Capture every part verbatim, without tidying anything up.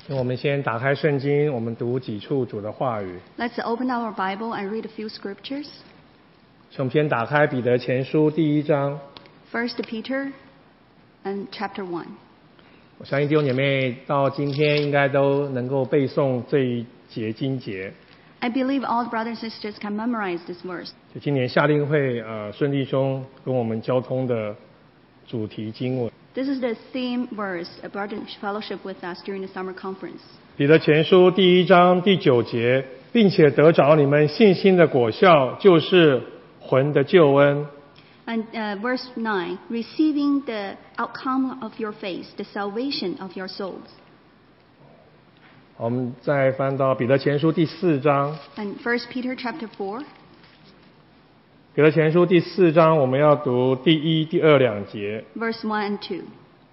我们先打开圣经，我们读几处主的话语。 Let's open our Bible and read a few scriptures. 我们先打开彼得前书第一章。 First Peter and chapter one. 我相信弟兄姐妹到今天应该都能够背诵这一节经节。 I believe all brothers and sisters can memorize this verse. 就今年夏令会呃孙弟兄跟我们交通的主题经文。 This is the theme verse about fellowship with us during the summer conference. 彼得前书第一章第九节，并且得着你们信心的果效，就是魂的救恩。 And uh, verse nine, receiving the outcome of your faith, the salvation of your souls. 我们再翻到彼得前书第四章。 And First Peter chapter four. 彼得前书第四章，我们要读第一、第二两节。 Verse one and two.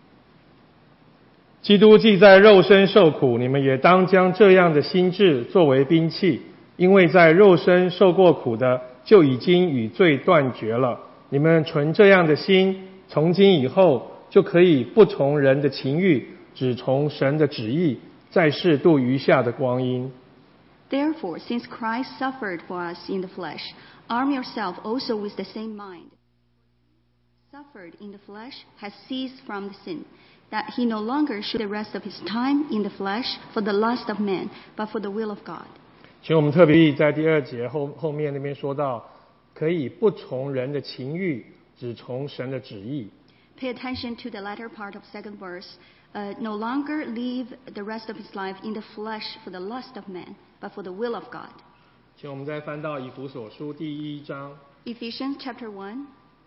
基督既在肉身受苦，你们也当将这样的心志作为兵器，因为在肉身受过苦的，就已经与罪断绝了。你们存这样的心，从今以后就可以不从人的情欲，只从神的旨意，在世度余下的光阴。 Therefore, since Christ suffered for us in the flesh, arm yourself also with the same mind. Suffered in the flesh has ceased from the sin, that he no longer should the rest of his time in the flesh for the lust of man, but for the will of God. 请我们特别在第二节后后面那边说到，可以不从人的情欲，只从神的旨意。 Pay attention to the latter part of second verse. Uh, no longer live the rest of his life in the flesh for the lust of man, but for the will of God. 请我们再翻到以弗所书第一章。 Ephesians chapter one.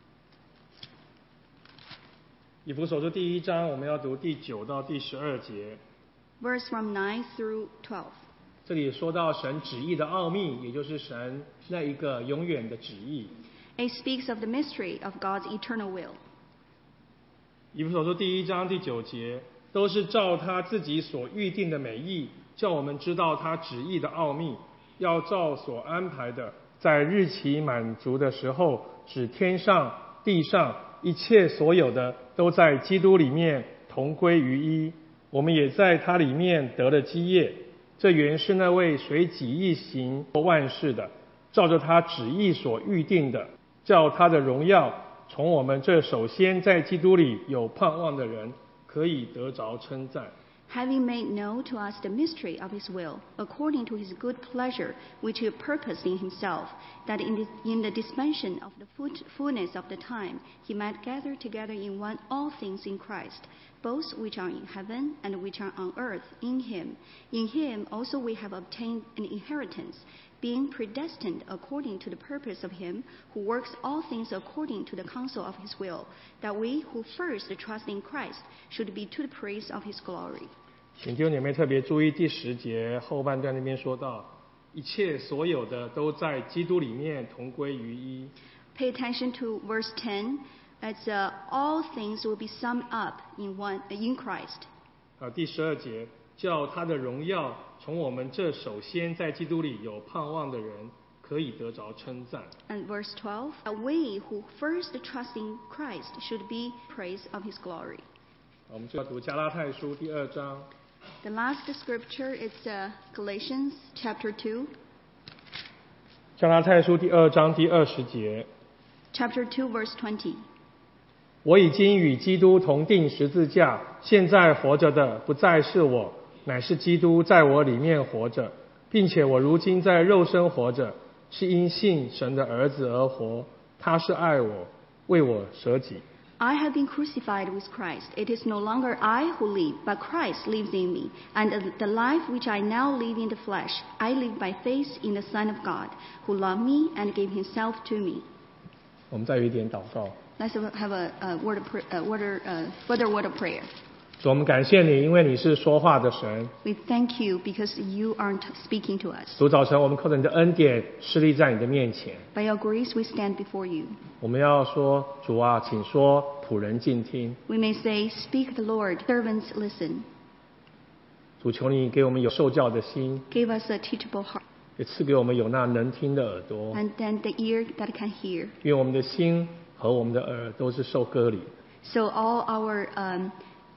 以弗所书第一章，我们要读第九到第十二节。 Verse from nine through twelve. 这里说到神旨意的奥秘，也就是神那一个永远的旨意。 It speaks of the mystery of God's eternal will. 以弗所书第一章第九节，都是照他自己所预定的美意，叫我们知道他旨意的奥秘，要照所安排的，在日期满足的时候，使天上地上一切所有的都在基督里面同归于一。我们也在他里面得了基业。这原是那位随己意行万事的，照着他旨意所预定的，叫他的荣耀从我们这首先在基督里有盼望的人，可以得着称赞。 Having made known to us the mystery of his will, according to his good pleasure, which he purposed in himself, that in the, in the dispensation of the fullness of the time, he might gather together in one all things in Christ, both which are in heaven and which are on earth, in him. In him also we have obtained an inheritance, being predestined according to the purpose of him who works all things according to the counsel of his will, that we who first trust in Christ should be to the praise of his glory. 请弟兄姐妹特别注意第十节后半段那边说到，一切所有的都在基督里面同归于一。 Pay attention to verse ten. It's uh, all things will be summed up in one in Christ. 啊，第十二节，叫他的荣耀从我们这首先在基督里有盼望的人，可以得着称赞。 And verse twelve, that we who first trust in Christ should be praised of his glory. 我们就要读加拉太书第二章。 The last scripture is uh, Galatians chapter two. 加拉太书第二章第二十节。 Chapter two, verse twenty. 我已经与基督同定十字架，现在活着的不再是我，乃是基督在我里面活着，并且我如今在肉身活着，是因信神的儿子而活。他是爱我，为我舍己。 I have been crucified with Christ. It is no longer I who live, but Christ lives in me. And the life which I now live in the flesh, I live by faith in the Son of God, who loved me and gave himself to me. 我们再有一点祷告。 Let's have a, a word of pr- a word, uh, further word of prayer. 主，我们感谢你，因为你是说话的神。 We thank you because you aren't speaking to us. 主，早晨我们靠着你的恩典，侍立在你的面前。 By your grace, we stand before you. 我们要说，主啊，请说，仆人静听。 We may say, "Speak the Lord, servants listen." 主，求你给我们有受教的心， Give us a teachable heart, 也赐给我们有那能听的耳朵。 and then the ear that can hear. 愿我们的心和我们的耳都是受割礼的。 So all our um,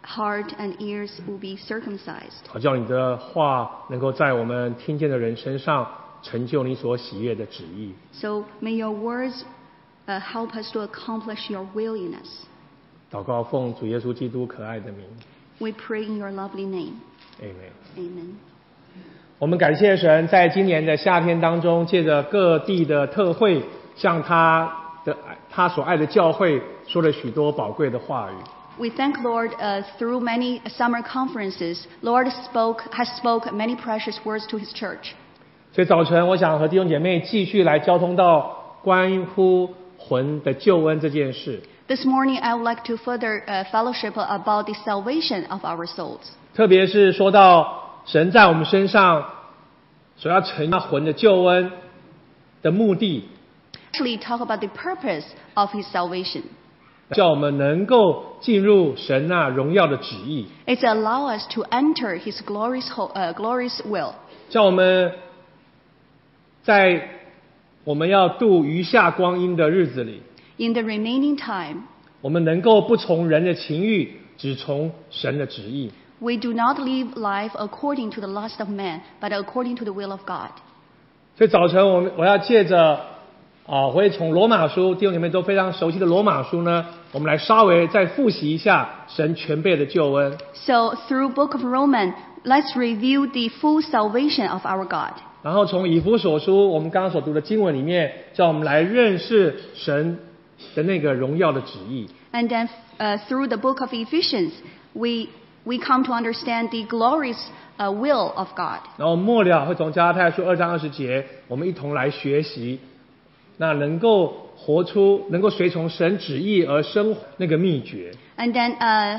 heart and ears will be circumcised, 好叫你的话能够在我们听见的人身上成就你所喜悦的旨意。 so may your words uh, help us to accomplish your willingness. 祷告奉主耶稣基督可爱的名 We pray in your lovely name. Amen。 Amen. 我们感谢神，在今年的夏天当中，借着各地的特会，向他的他所爱的教会说了许多宝贵的话语。 We thank Lord uh, through many summer conferences. Lord spoke has spoke many precious words to His church. 所以早晨，我想和弟兄姐妹继续来交通到关乎魂的救恩这件事。 This morning, I would like to further uh, fellowship about the salvation of our souls. 特别是说到神在我们身上所要成就魂的救恩的目的， Actually, talk about the purpose of His salvation. 叫我们能够进入神那荣耀的旨意， It's allow us to enter His glorious, ho- uh, glorious will. 叫我们在我们要度余下光阴的日子里， In the remaining time, 我们能够不从人的情欲，只从神的旨意。 we do not live life according to the lust of man, but according to the will of God. 所以早晨我们我要借着啊，我会从罗马书，弟兄姐妹都非常熟悉的罗马书呢，我们来稍微再复习一下神全备的救恩。 So through Book of Romans, let's review the full salvation of our God. 然后从以弗所书我们刚刚所读的经文里面，叫我们来认识神的那个荣耀的旨意。 And then uh, through the book of Ephesians, we, we come to understand the glorious uh, will of God. 然后末了会从加拉太书二章二十节，我们一同来学习，那能够活出能够随从神旨意而生活那个秘诀。 And then uh,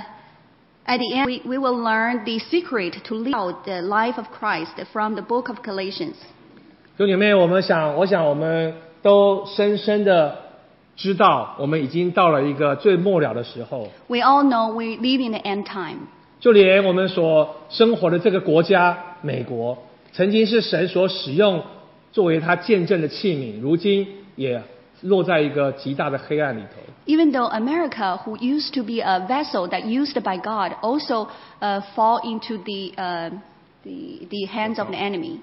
at the end, we, we will learn the secret to live out the life of Christ from the book of Galatians. 弟兄姐妹，我们想，我想我们都深深的知道，我们已经到了一个最末了的时候。 We all know we live in the end time. 就连我们所生活的这个国家美国，曾经是神所使用作为他见证的器皿，如今也落在一个极大的黑暗里头。 Even though America, who used to be a vessel that used by God, also uh, fall into the, uh, the, the hands of the enemy.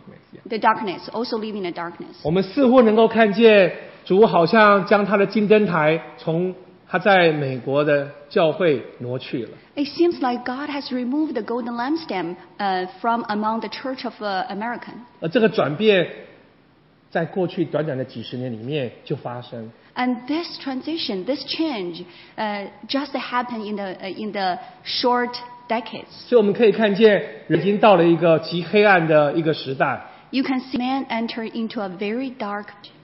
The darkness, also live in the darkness. 我们似乎能够看见主好像将他的金灯台从他在美国的教会挪去了。 It seems like God has removed the golden lampstand uh, from among the Church of uh, America. 而这个转变，在过去短短的几十年里面就发生。 And this transition, this change, uh, just happened in the, uh, in the short decades. 所以我们可以看见，人已经到了一个极黑暗的一个时代， You can see man enter into a very dark,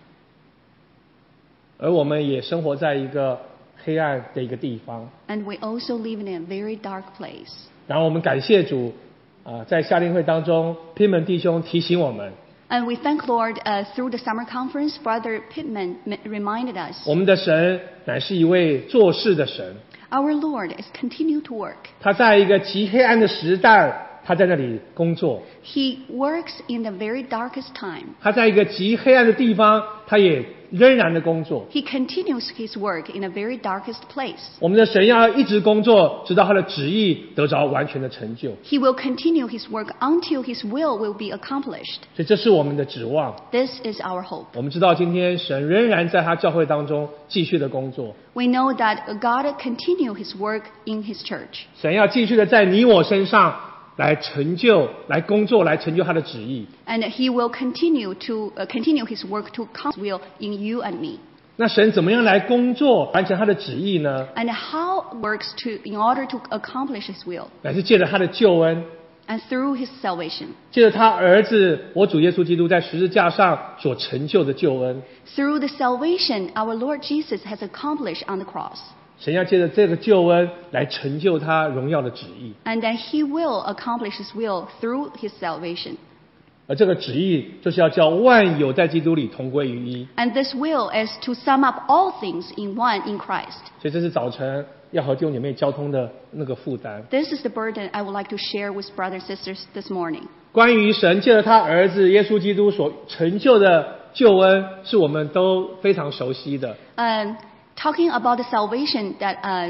而我们也生活在一个黑暗的一个地方。 and we also live in a very dark place. 然后我们感谢主，啊、在夏令会当中，偏门弟兄提醒我们， And we thank Lord uh, through the summer conference, Brother Pittman m- reminded us, 我们的神乃是一位做事的神， our Lord is continue to work. 他在一个极黑暗的时代，他在那里工作； He works in the very darkest time. 他在一个极黑暗的地方，他也仍然的工作。 He continues his work in a very darkest place. 我们的神要一直工作，直到他的旨意得着完全的成就。 He will continue his work until his will will be accomplished. 所以这是我们的指望。 This is our hope. 我们知道今天神仍然在他教会当中继续的工作， We know that God continue his work in his church. 神要继续的在你我身上来成就、来工作、来成就他的旨意。 And he will continue to uh, continue his work to accomplish his will in you and me. 那神怎么样来工作、完成他的旨意呢？ And how works to in order to accomplish his will. 乃是借着他的救恩， And through his salvation. 借着他儿子我主耶稣基督在十字架上所成就的救恩。 Through the salvation our Lord Jesus has accomplished on the cross. 神要借着这个救恩来成就他荣耀的旨意， And then he will accomplish his will through his salvation. 而这个旨意就是要叫万有在基督里同归于一。 And this will is to sum up all things in one in Christ. 所以这是早晨要和弟兄姐妹交通的那个负担。 This is the burden I would like to share with brothers and sisters this morning. 关于神借着他儿子耶稣基督所成就的救恩，是我们都非常熟悉的。 Um, talking about the salvation that uh,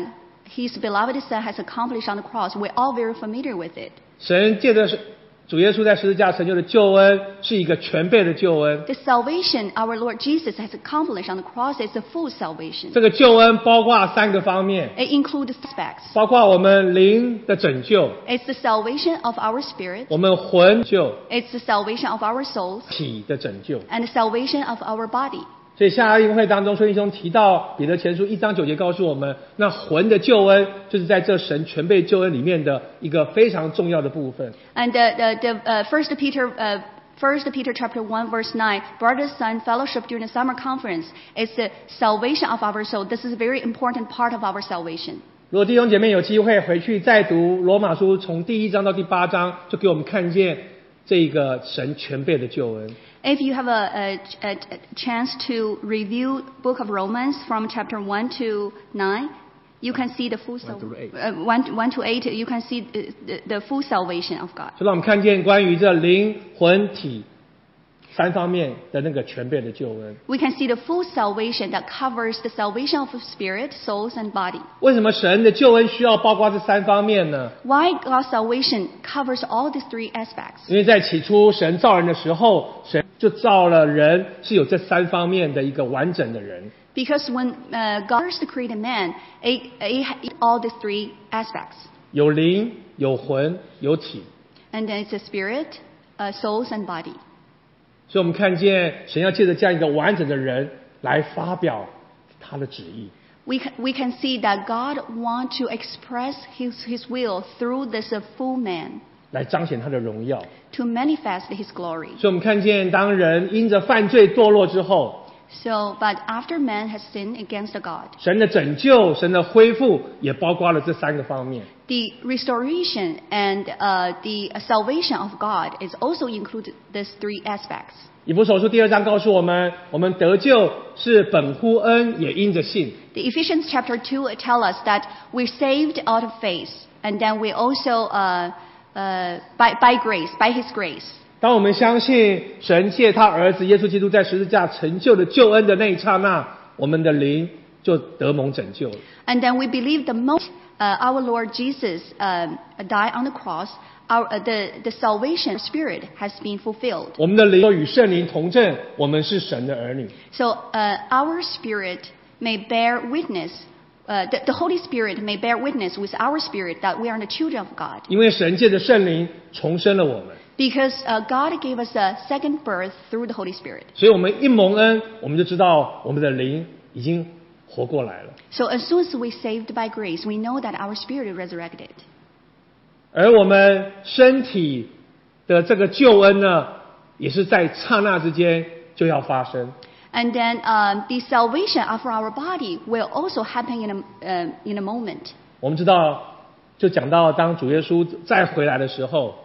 His beloved Son has accomplished on the cross. We're all very familiar with it. 神借着主耶稣在十字架成就的救恩是一个全备的救恩。 The salvation our Lord Jesus has accomplished on the cross is a full salvation. 这个救恩包括三个方面， It includes aspects. 包括我们灵的拯救， It's the salvation of our spirit. 我们魂救， It's the salvation of our souls. 体的拯救。 And the salvation of our body. 所以下亚音会当中，孙弟兄提到彼得前书一章九节告诉我们，那魂的救恩就是在这神全备救恩里面的一个非常重要的部分。 And the, the, the uh, First Peter, uh, First Peter chapter one verse nine, brothers and fellowship during the summer conference is the salvation of our soul. This is a very important part of our salvation. 如果弟兄姐妹有机会回去再读罗马书，从第一章到第八章，就给我们看见这个神全备的救恩。 If you have a, a, a chance to review Book of Romans from chapter one to nine, you can see the full One to eight. uh, one, one to eight. You can see the, the, the full salvation of God. 就让我们看见关于这灵魂体三方面的那个全备的救恩。 We can see the full salvation that covers the salvation of spirit, souls, and body. 为什么神的救恩需要包括这三方面呢？ Why God's salvation covers all these three aspects? 因为在起初神造人的时候，神就造了人是有这三方面的一个完整的人。 Because when uh, God first created man, it, it had all these three aspects. 有灵、有魂、有体。 And then it's a spirit, uh, souls, and body. 所以我们看见神要借着这样一个完整的人来发表他的旨意。 We can, we can see that God wants to express His, His will through this uh, full man 来彰显他的荣耀。 to manifest His glory. 所以我们看见当人因着犯罪堕落之后， So, but after man has sinned against God, 神的拯救、神的恢复也包括了这三个方面。 the restoration and uh, the salvation of God is also included these three aspects. 以弗所书第二章告诉我们，我们得救是本乎恩，也因着信。 The Ephesians chapter two tell us that we're saved out of faith, and then we also uh, uh, by by grace, by His grace. 当我们相信神借他儿子耶稣基督在十字架成就的救恩的那一刹那，我们的灵就得蒙拯救了。 And then we believe the moment uh, our Lord Jesus um, died on the cross, our, uh, the, the salvation spirit has been fulfilled. 我们的灵与圣灵同证，我们是神的儿女。 So uh, our spirit may bear witness, uh, the, the Holy Spirit may bear witness with our spirit that we are the children of God. 因为神借着圣灵重生了我们， Because uh, God gave us a second birth through the Holy Spirit. 所以我们一蒙恩，我们就知道我们的灵已经活过来了。 So as soon as we're saved by grace, we know that our spirit is resurrected. 而我们身体的这个救恩呢，也是在刹那之间就要发生。 And then um, the salvation of our body will also happen in a, uh, in a moment. 我们知道，就讲到当主耶稣再回来的时候，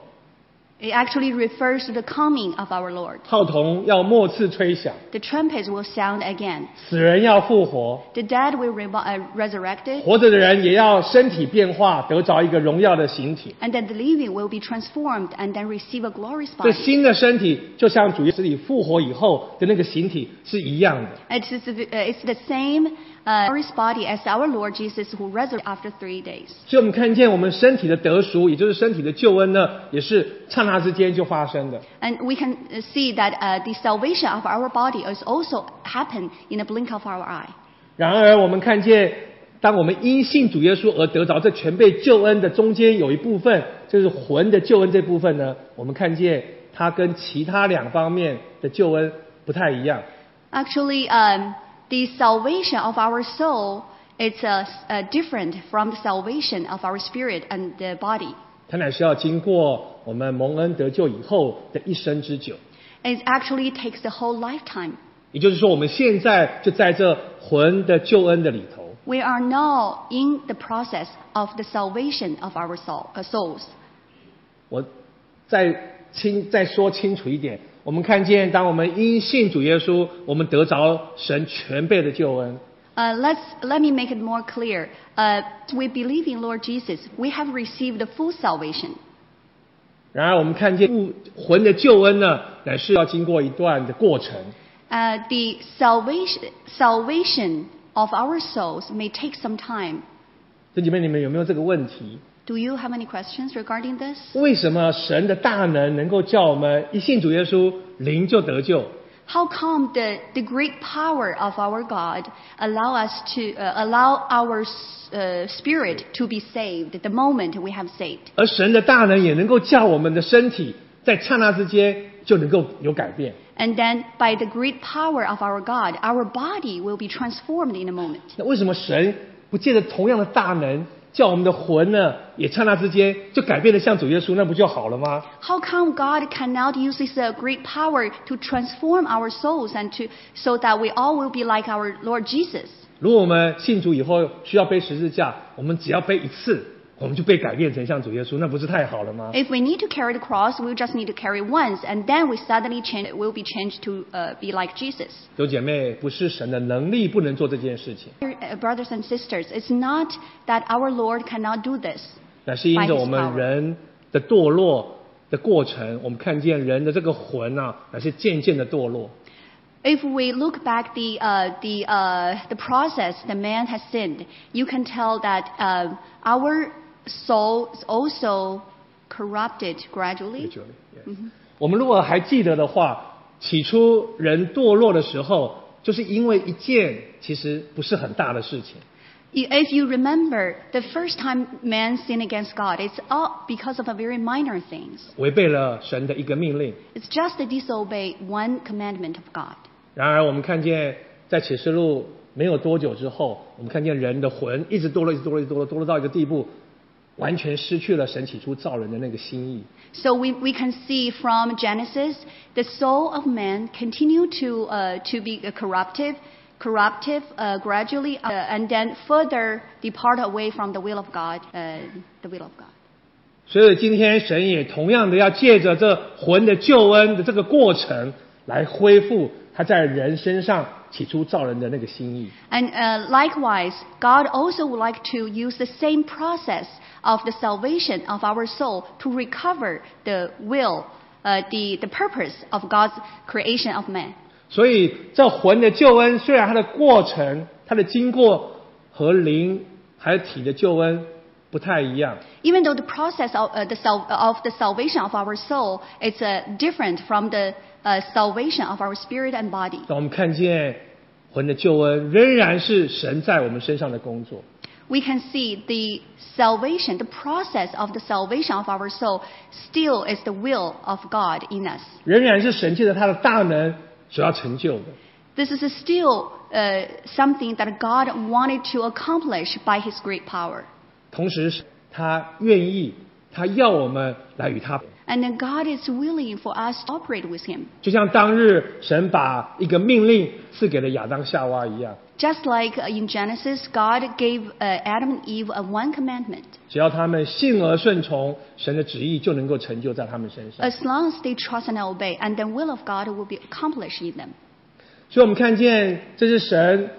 It actually refers to the coming of our Lord. 号筒要末次吹响， The trumpets will sound again. 死人要复活， The dead will re- uh, resurrected. 活着的人也要身体变化，得着一个荣耀的形体。 And then the living will be transformed and then receive a glorious 这 body. 新的身体就像主耶稣里复活以后的那个形体是一样的。 It's, it's, uh, it's the same uh, glorious body as our Lord Jesus who resurrected after three days. 所以我们看见我们身体的得赎，也就是身体的救恩呢，也是刹那之间就发生的。 And we can uh, see that uh, the salvation of our body is also happen in a blink of our eye. 然而我们看见，当我们因信主耶稣而得着这全备救恩的中间有一部分，就是魂的救恩这部分呢，我们看见它跟其他两方面的救恩不太一样。 Actually, um, the salvation of our soul is uh, uh, different from the salvation of our spirit and the body. 它乃是要经过我们蒙恩得救以后的一生之久。 It actually takes the whole lifetime. 也就是说，我们现在就在这魂的救恩的里头。 We are now in the process of the salvation of our soul, uh, souls. 我再清再说清楚一点，我们看见，当我们因信主耶稣，我们得着神全备的救恩。 Uh, let's, let me make it more clear. Uh, we believe in Lord Jesus. We have received the full salvation. 然而，我们看见魂的救恩呢，乃是要经过一段的过程。 Uh, the salvation, salvation of our souls may take some time. 弟兄姐妹，你们有没有这个问题？ Do you have any questions regarding this? 为什么神的大能能够叫我们一信主耶稣，灵就得救？ How come the, the great power of our God allow us to uh, allow our uh, spirit to be saved the moment we have saved? 而神的大能也能够叫我们的身体在刹那之间就能够有改变。 And then by the great power of our God, our body will be transformed in a moment. 那为什么神不借着同样的大能，叫我们的魂呢，也刹那之间就改变得像主耶稣，那不就好了吗？ How come God cannot use this uh, great power to transform our souls and to so that we all will be like our Lord Jesus? 如果我们信主以后需要背十字架，我们只要背一次，我们就被改变成像主耶稣，那不是太好了吗？ If we need to carry the cross, we just need to carry once, and then we suddenly change, will be changed to uh, be like Jesus. 有姐妹，不是神的能力不能做这件事情， Dear, uh, Brothers and sisters, it's not that our Lord cannot do this. 乃是因着我们人的堕落的过程，我们看见人的这个魂啊，乃是渐渐的堕落。 If we look back the uh, the uh, the process that man has sinned, you can tell that uh, our soul is also corrupted gradually. Yes. 我们如果还记得的话，起初人堕落的时候，就是因为一件其实不是很大的事情。 If you remember, the first time man sinned against God, it's all because of a very minor things. 违背了神的一个命令。 It's just to disobey one commandment of God. 然而，我们看见在启示录没有多久之后，我们看见人的魂一直堕落，一直堕落，一直堕落，堕落到一个地步，完全失去了神起初造人的那个心意。 So we, we can see from Genesis, the soul of man continue to uh, to be uh, corruptive, corruptive uh, gradually, uh, and then further depart away from the will of God, uh, the will of God. 所以今天神也同样的要借着这魂的救恩的这个过程，来恢复他在人身上起初造人的那个心意。 And uh, likewise, God also would like to use the same process of the salvation of our soul to recover the will, uh, the, the purpose of God's creation of man. 所以这魂的救恩，虽然它的过程、它的经过和灵还有体的救恩不太一样， Even though the process of, uh, the, sal- of the salvation of our soul is uh, different from the uh, salvation of our spirit and body, 但我们看见魂的救恩仍然是神在我们身上的工作。 we can see the salvation, the process of the salvation of our soul still is the will of God in us. 仍然是神借着他的大能所要成就的。 This is still uh, something that God wanted to accomplish by His great power. 同时，他愿意，他要我们来与他。 And then God is willing for us to operate with Him. 就像当日神把一个命令赐给了亚当夏娃一样， Just like uh, in Genesis, God gave uh, Adam and Eve a one commandment. 只要他们信而顺从神的旨意，就能够成就在他们身上。 As long as they trust and obey, and the will of God will be accomplished in them. 所以我们看见，这是神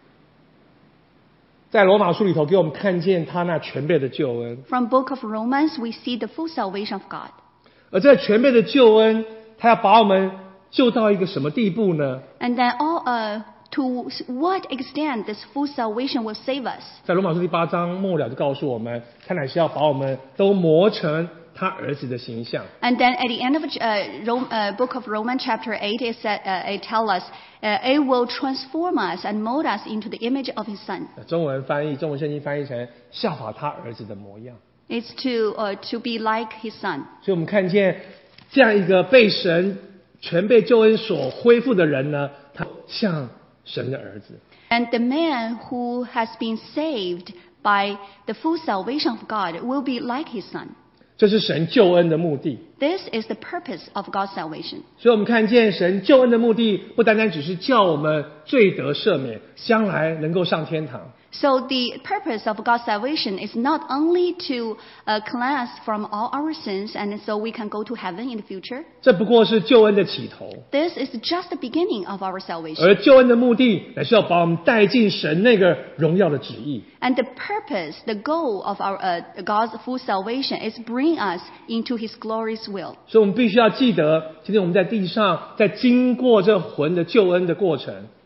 在罗马书里头给我们看见他那全备的救恩。 From Book of Romans, we see the full salvation of God. 而这全备的救恩，他要把我们救到一个什么地步呢？ And then all, uh, to what extent this full salvation will save us? 在罗马书第八章末了就告诉我们，他乃是要把我们都磨成他儿子的形象。 And then at the end of uh, Rome, uh, Book of Romans chapter eight, it, said, uh, it tells us uh, it will transform us and mold us into the image of His Son. 中文翻译，中文圣经翻译成效法他儿子的模样。 It's to uh, to be like His Son. 所以我们看见这样一个被神全被救恩所恢复的人呢，他像神的儿子。 And the man who has been saved by the full salvation of God will be like His Son. 这是神救恩的目的。 This is the purpose of God's salvation. 所以我们看见神救恩的目的，不单单只是叫我们罪得赦免，将来能够上天堂。 So the purpose of God's salvation is not only to uh, cleanse us from all our sins and so we can go to heaven in the future. 这不过是救恩的起头， This is just the beginning of our salvation. 而救恩的目的乃是要把我们带进神那个荣耀的旨意。 And the purpose, the goal of our uh, God's full salvation is bring us into His glorious will. 所以我们必须要记得，今天我们在地上，在经过这魂的救恩的过程，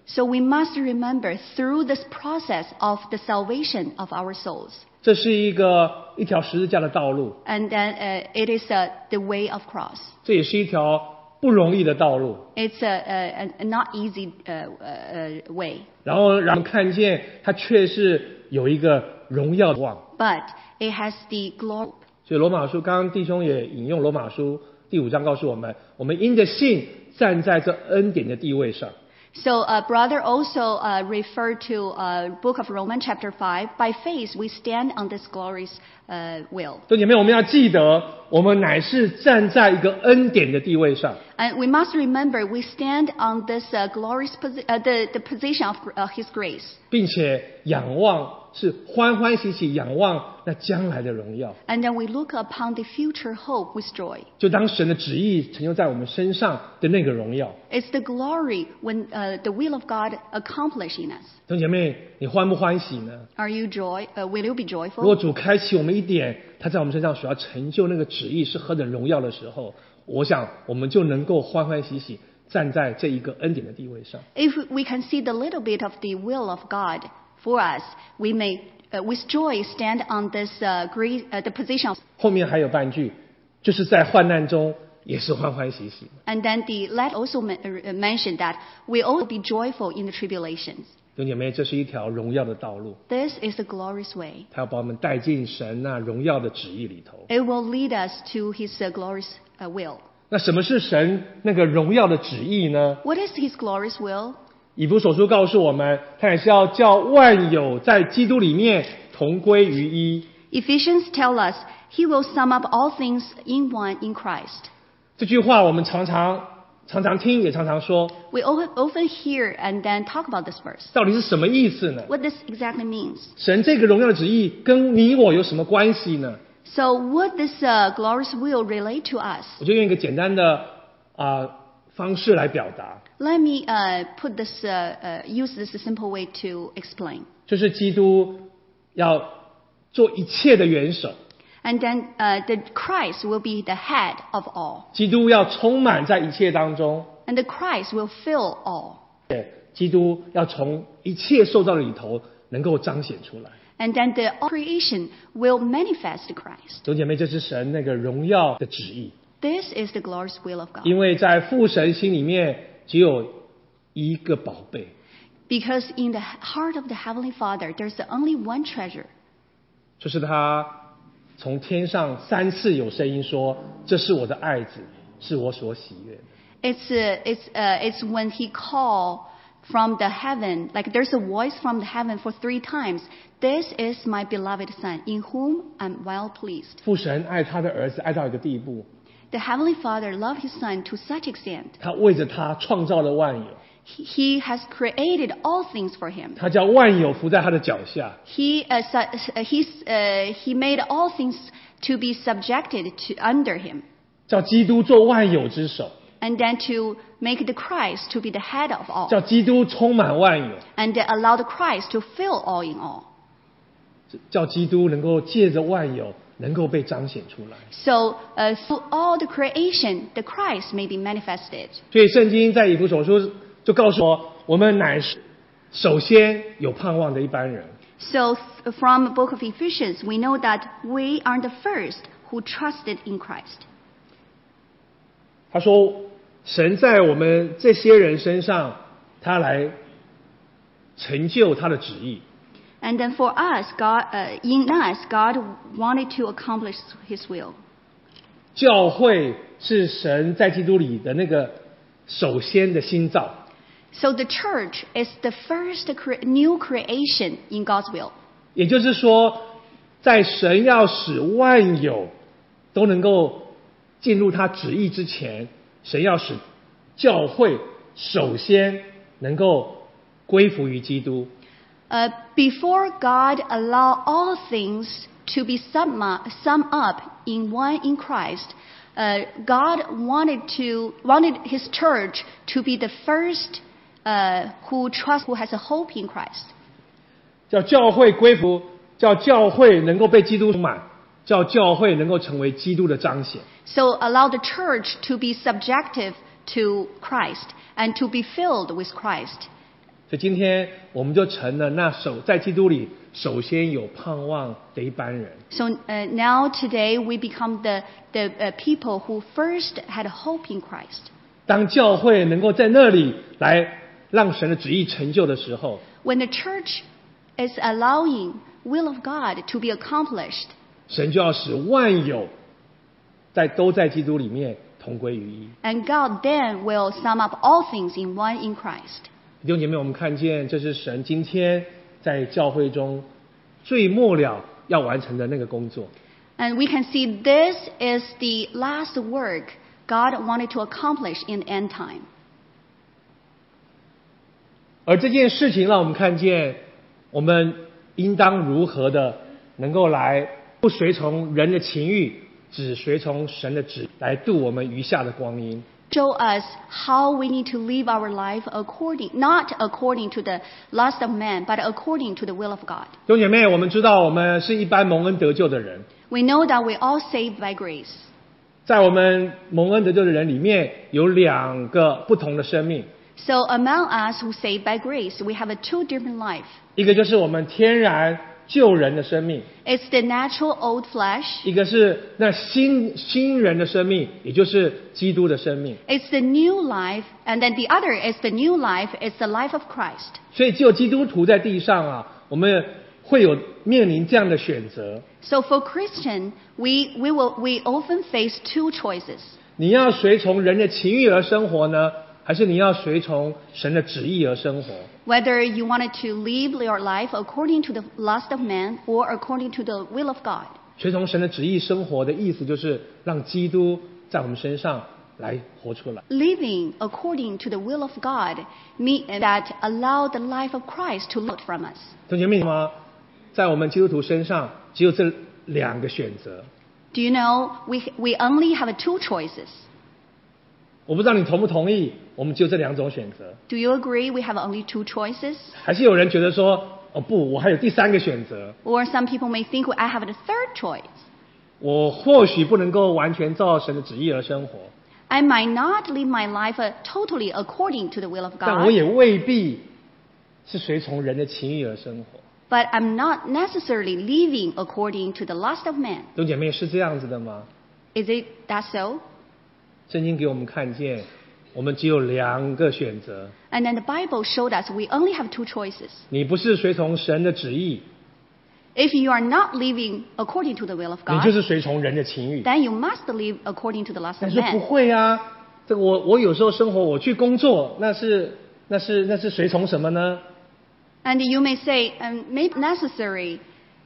So we must remember through this process of the salvation of our souls. 这是一个一条十字架的道路， And then uh, it is uh, the way of cross. 这也是一条不容易的道路。 It's a, a, a not easy uh, uh, way. 然后让我们看见，它却是有一个荣耀的望。 But it has the glory. 所以罗马书，刚刚弟兄也引用罗马书第五章告诉我们，我们因着信站在这恩典的地位上。 So uh, brother also uh, referred to uh, book of Romans chapter five. By faith we stand on this glorious uh, will. 弟兄姐妹，我们要记得，我们乃是站在一个恩典的地位上。 And we must remember we stand on this uh, glorious posi- uh, the, the position of uh, His grace. 并且仰望，是欢欢喜喜仰望那将来的荣耀。 And then we look upon the future hope with joy. 就当神的旨意成就在我们身上的那个荣耀。 It's the glory when uh, the will of God accomplished in us. 弟兄姐妹，你欢不欢喜呢？ Are you joy? Uh, will you be 如果 joyful? 主开启我们一点，他在我们身上所要成就那个旨意是何等荣耀的时候，我想我们就能够欢欢喜喜站在这一个恩典的地位上。 If we can see the little bit of the will of God for us, we may uh, with joy stand on this uh, great uh, the position of. 后面还有半句，就是在患难中也是欢欢喜喜。 And then the let also men- uh, mention that we all be joyful in the tribulations. 弟兄姐妹，这是一条荣耀的道路， This is the glorious way. 他要把我们带进神那荣耀的旨意里头。 It will lead us to His uh, glorious uh, will. 那什么是神那个荣耀的旨意呢？ What is His glorious will? 以弗所书告诉我们，他也是要叫万有在基督里面同归于一。 Ephesians tell us He will sum up all things in one in Christ. 这句话我们常常常常听，也常常说， We o- often hear and then talk about this verse. 到底是什么意思呢？ What this exactly means. 神这个荣耀的旨意跟你我有什么关系呢？ So what this uh, glorious will relate to us? 我就用一个简单的啊、呃方式来表达， Let me uh, put this, uh, uh, use this simple way to explain. 就是基督要做一切的元首， And then uh, the Christ will be the head of all. 基督要充满在一切当中， And the Christ will fill all. 基督要从一切受造的里头能够彰显出来。 And then the all creation will manifest Christ. 弟兄姐妹，这是神那个荣耀的旨意， This is the glorious will of God. 因为在父神心里面只有一个宝贝， Because in the heart of the Heavenly Father, there's only one treasure. 就是他从天上三次有声音说：“这是我的爱子，是我所喜悦的。” It's, uh, it's, uh, it's when He called from the heaven, like there's a voice from the heaven for three times. This is my beloved Son, in whom I'm well pleased. 父神爱他的儿子爱到一个地步， The Heavenly Father loved His Son to such extent. 他为着他创造了万有， He, he has created all things for Him. 他叫万有伏在他的脚下， He, uh, su- uh, he's, uh, he made all things to be subjected to under Him. 叫基督做万有之首， And then to make the Christ to be the head of all. 叫基督充满万有， And allow the Christ to fill all in all. 叫基督能够借着万有能够被彰显出来。 So uh, through all the creation, the Christ may be manifested. 所以圣经在以弗所书就告诉我，我们乃是首先有盼望的一般人。 So th- from the book of Ephesians, we know that we are the first who trusted in Christ. 他说，神在我们这些人身上，他来成就他的旨意。 And then for us, God, uh, in us, God wanted to accomplish His will. 教会是神在基督里的那个首先的新造， So the church is the first cre- new creation in God's will. 也就是说，在神要使万有都能够进入他旨意之前，神要使教会首先能够归服于基督。 Uh, before God allow all things to be sum up, sum up in one in Christ, uh, God wanted to wanted His church to be the first uh, who trust, who has a hope in Christ. 叫教会归服，叫教会能够被基督充满，叫教会能够成为基督的彰显。 So allow the church to be subjective to Christ and to be filled with Christ. 所以今天我们就成了那首在基督里首先有盼望的一班人。 So uh, now today we become the, the uh, people who first had hope in Christ. 当教会能够在那里来让神的旨意成就的时候， When the church is allowing will of God to be accomplished, 神就要使万有在都在基督里面同归于一。 and God then will sum up all things in one in Christ. 弟兄姐妹，我们看见这是神今天在教会中最末了要完成的那个工作。 And we can see this is the last work God wanted to accomplish in the end time. 而这件事情让我们看见，我们应当如何的能够来不随从人的情欲，只随从神的旨来度我们余下的光阴。 Show us how we need to live our life according, not according to the lust of man, but according to the will of God. 弟兄姐妹，我们知道我们是一般蒙恩得救的人， We know that we all saved by grace. 在我们蒙恩得救的人里面，有两个不同的生命， So among us who saved by grace, we have a two different life. 一个就是我们天然救人的生命， It's the natural old flesh. 一个是那新新人的生命，也就是基督的生命。 It's the new life, and then the other is the new life. It's the life of Christ. 所以，只有基督徒在地上啊，我们会有面临这样的选择： So for Christian, we, we, will, we often face two choices. 你要随从人的情欲而生活呢，还是你要随从神的旨意而生活？ Whether you wanted to live your life according to the lust of man or according to the will of God. 随从神的旨意生活的意思，就是让基督在我们身上来活出来。 Living according to the will of God means that allow the life of Christ to live from us. 弟兄姐妹吗？在我们基督徒身上，只有这两个选择。 Do you know we, we only have two choices? 我不知道你同不同意，我们只有这两种选择。 Do you agree we have only two choices? 还是有人觉得说，哦不，我还有第三个选择， Or some people may think I have the third choice. 我或许不能够完全照神的旨意而生活， I might not live my life uh, totally according to the will of 但我 God, 也未必是随从人的情欲而生活。 but I'm not necessarily living according to the lust of man. 弟兄姐妹，是这样子的吗？ Is it that so? 圣经给我们看见，我们只有两个选择。 And then the Bible showed us we only have two choices. 你不是随从神的旨意， If you are not living according to the will of 你就 God, 是随从人的情欲。 then you must live according to the lust 但 of 是不 man. 会啊，这个我我有时候生活，我去工作，那是那是那是随从什么呢？ And you may say, um, maybe necessary.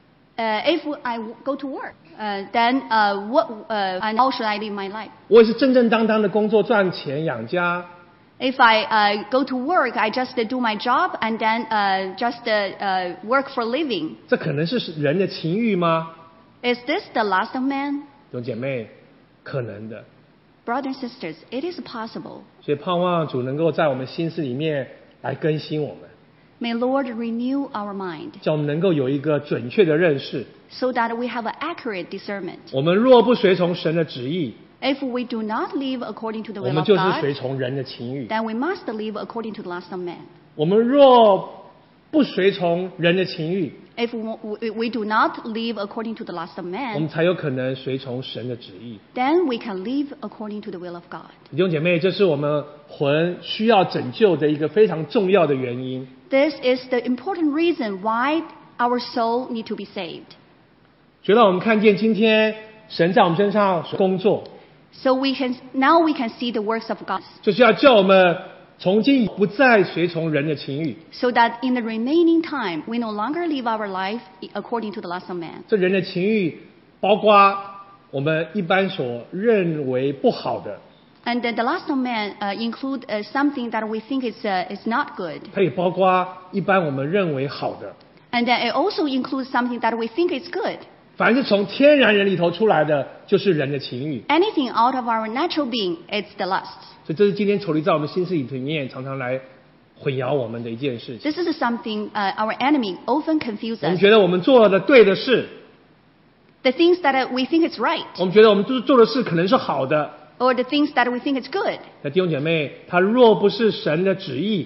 Uh, if I w- go to work, uh, then uh, what? Uh, and how should I live my life? 我也是正正当当的工作赚钱养家， If I uh, go to work, I just uh, do my job and then uh, just uh, uh, work for living. 这可能是人的情欲吗？ Is this the lust of man? 弟兄姐妹，可能的。 Brothers and sisters, it is possible. 所以盼望主能够在我们心思里面来更新我们， May Lord renew our mind 叫我们能够有一个准确的认识。 so that we have an accurate discernment. 我们若不随从神的旨意， If we do not live according to the 我 will 们 of 就是 God, 随从人的情欲。 then we must live according to the lust of man. 我们若不随从人的情欲， If we, we do not live according to the lust of 我们 man, 才有可能随从神的旨意。 then we can live according to the will of God. 弟兄姐妹，这是我们魂需要拯救的一个非常重要的原因。 This is the important reason why our soul need to be saved. 所以让我们看见今天神在我们身上所工作， So we can now we can see the works of God, 就是要叫我们从今不再随从人的情欲。 so that in the remaining time we no longer live our life according to the lust of man. 这人的情欲包括我们一般所认为不好的， And the, the lust of man uh, include uh, something that we think is uh, is not good, 它也包括一般我们认为好的。 and then it also includes something that we think is good. 凡是从天然人里头出来的，就是人的情欲。 Anything out of our natural being, it's the lust. 所以这是今天仇敌在我们心思里面常常来混淆我们的一件事情。 This is something uh, our enemy often confuses 我们 us. 觉得我们做的对的事， The things that uh, we think is right, 我们觉得我们做做的事可能是好的。 or the things that we think is good. 那弟兄姐妹，他若不是神的旨意，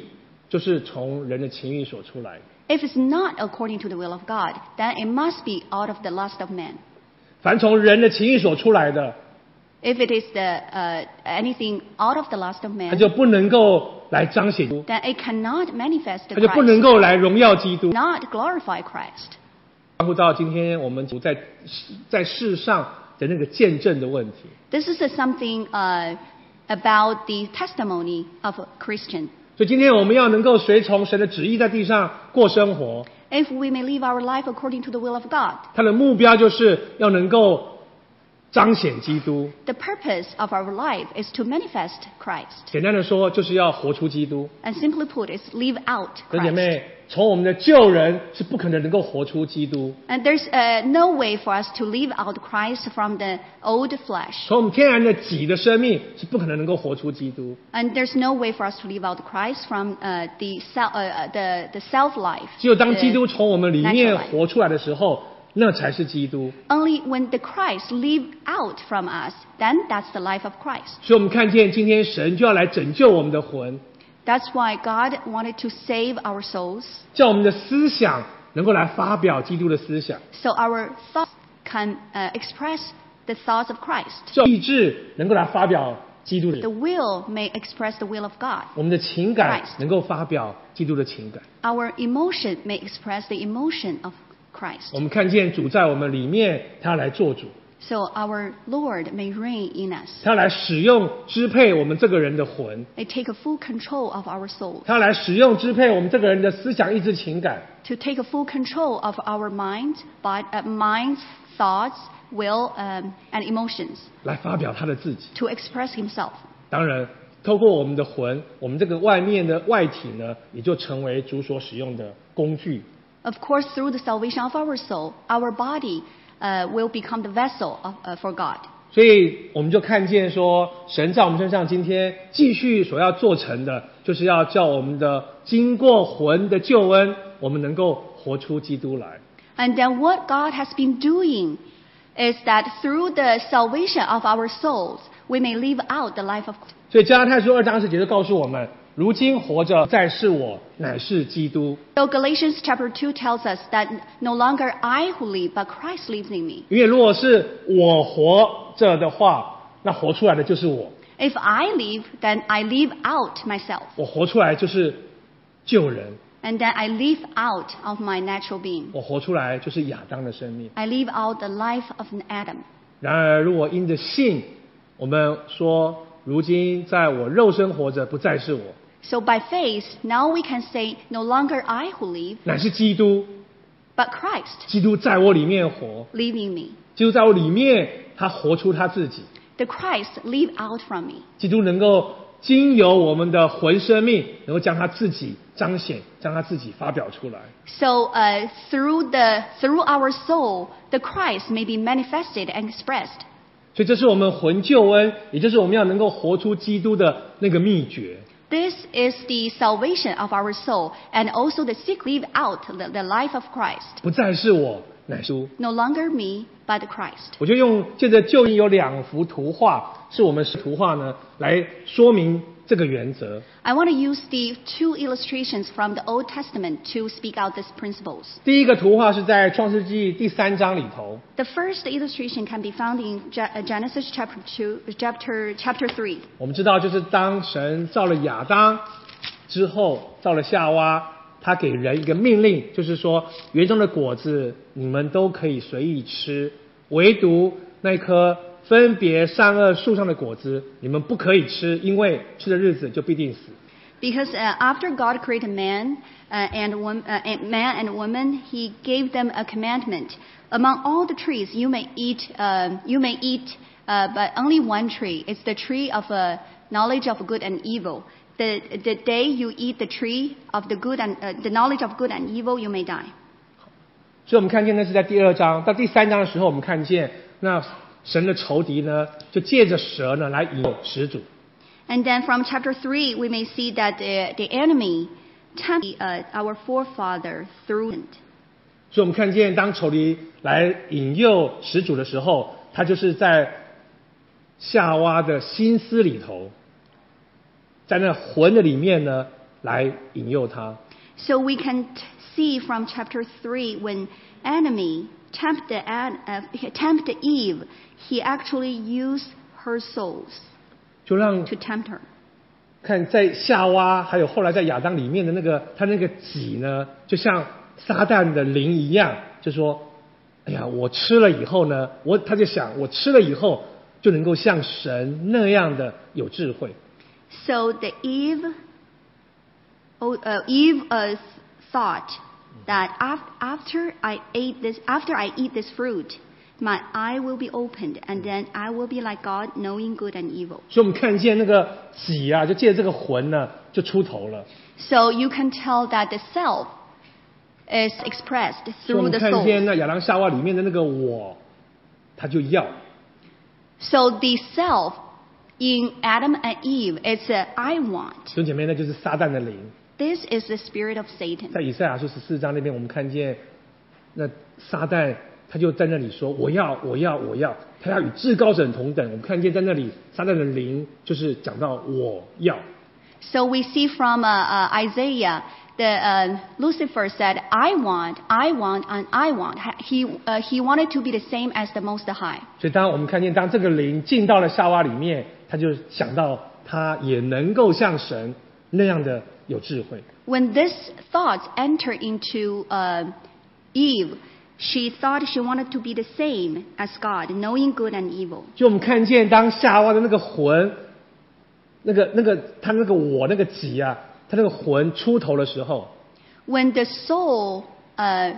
就是从人的情欲所出来的。 If it's not according to the will of God, then it must be out of the lust of man. 凡从人的情欲所出来的， If it is the uh, anything out of the lust of 他 man, 就不能够来彰显基督， then it cannot manifest 他就不能 Christ, 够来荣耀基督。 not glorify Christ. 关乎到今天我们在在世上的那个见证的问题。 This is something uh, about the testimony of a Christian. 所以今天我们要能够随从神的旨意在地上过生活， If we may live our life according to the will of God, 他的目标就是要能够彰显基督。 the purpose of our life is to manifest Christ. 简单的说，就是要活出基督。 And simply put, is live out 弟兄姐 Christ. 妹，从我们的旧人是不可能能够活出基督， And there's uh, no way for us to live out Christ from the old flesh. 从我们天然的己的生命是不可能能够活出基督。 And there's no way for us to live out Christ from uh, the, self, uh, the, the self-life. 只有当 the 基督从我们里 natural 面 life. 活出来的时候，那才是基督。 Only when the Christ live out from us, then that's the life of Christ. 所以我们看见今天神就要来拯救我们的魂， That's why God wanted to save our souls, 叫我们的思想能够来发表基督的思想， so our thoughts can uh, express the thoughts of Christ. 叫意志能够来发表基督的， The will may express the will of God. 我们的情感 Christ 能够发表基督的情感。 Our emotion may express the emotion of Christ. 我们看见主在我们里面，他要来做主， So our Lord may reign in us. 他要来使用支配我们这个人的魂， May take a full control of our souls. 他要来使用支配我们这个人的思想、意志、情感， To take a full control of our mind, but, uh, minds, thoughts, will, um, and emotions. 来发表他的自己。 To express himself. 当然，透过我们的魂，我们这个外面的外体呢，也就成为主所使用的工具。 Of course, through the salvation of our soul, our body uh, will become the vessel of, uh, for God. 所以我们就看见说，神在我们身上今天继续所要做成的，就是要叫我们的经过魂的救恩，我们能够活出基督来。 And then what God has been doing is that through the salvation of our souls, we may live out the life of Christ. 所以加拉太书二章二十节就告诉我们，如今活着在是我，乃是基督。 So Galatians chapter two tells us that no longer I who live, but Christ lives in me. 因为如果是我活着的话，那活出来的就是我， If I live, then I live out myself. 我活出来就是救人， And then I live out of my natural being. 我活出来就是亚当的生命。 I live out the life of an Adam. 然而，如果因着信，我们说，如今在我肉身活着，不再是我， So by faith, now we can say, no longer I who live, 乃是基督。 but Christ 基督在我里面活， live in me. 基督在我里面，他活出他自己。 The Christ live out from me. 基督能够经由我们的魂生命，能够将他自己彰显，将他自己发表出来。 So uh, through the through our soul, the Christ may be manifested and expressed. 所以这是我们魂救恩，也就是我们要能够活出基督的那个秘诀。 This is the salvation of our soul, and also the secret live out the, the life of Christ. 不再是我，乃是基督。 No longer me, but Christ. 我就用借着旧约有两幅图画，是我们是图画呢，来说明这个原则。 I want to use the two illustrations from the Old Testament to speak out these principles. 第一个图画是在创世纪第三章里头， The first illustration can be found in Ge- uh, Genesis chapter two, chapter chapter three. 我们知道就是当神造了亚当之后，造了夏娃，他给人一个命令，就是说园中的果子你们都可以随意吃，唯独那棵分别善恶树上的果子你们不可以吃，因为吃的日子就必定死。 Because uh, after God created man, uh, and, wom- uh, and man and woman, He gave them a commandment. Among all the trees you may eat, uh, you may eat, uh, but only one tree. It's the tree of uh, knowledge of good and evil. The the day you eat the tree of the good and uh, the knowledge of good and evil, you may die. 所以我们看见那是在第二章到第三章的时候，我们看见那神的仇敌呢，就借着蛇呢来引诱始祖。 And then from chapter three, we may see that the, the enemy tempted uh, our forefather through it. 所以我们看见当仇敌来引诱始祖的时候，他就是在夏娃的心思里头，在那魂的里面呢， 来引诱他。 So we can t- see from chapter three when enemy tempted, Ad, uh, tempted Eve, he actually used her souls 就让 to tempt her. 看在夏娃还有后来在亚当里面的那个他那个己呢，就像撒旦的灵一样，就说哎呀，我吃了以后呢，我他就想我吃了以后就能够像神那样的有智慧。 So the Eve, oh, uh, Eve uh, thought that af- after I ate this, after I eat this fruit, my eye will be opened, and then I will be like God, knowing good and evil. 所以我们看见那个己啊，就借这个魂呢就出头了。 So you can tell that the self is expressed 所以我 through 们 the 看 soul. 见那亚当夏娃里面的那个我，他就要。 So the self in Adam and Eve, it's a I want. 弟兄姐妹，那就是撒旦的灵。 This is the spirit of Satan. 在以赛亚书十四章那边，我们看见那撒旦他就在那里说：“我要，我要，我要。”他要与至高者同等。我们看见在那里，撒旦的灵就是讲到我要。 So we see from uh, uh, Isaiah, the uh, Lucifer said, "I want, I want, and I want." He uh, he wanted to be the same as the Most High. 所以当我们看见当这个灵进到了夏娃里面，他就想到他也能够像神那样的有智慧。 When this thought entered into uh, Eve, she thought she wanted to be the same as God, knowing good and evil. 就我们看见当夏娃的那个魂，那个那个他那个我那个己啊，他那个魂出头的时候， When the soul uh,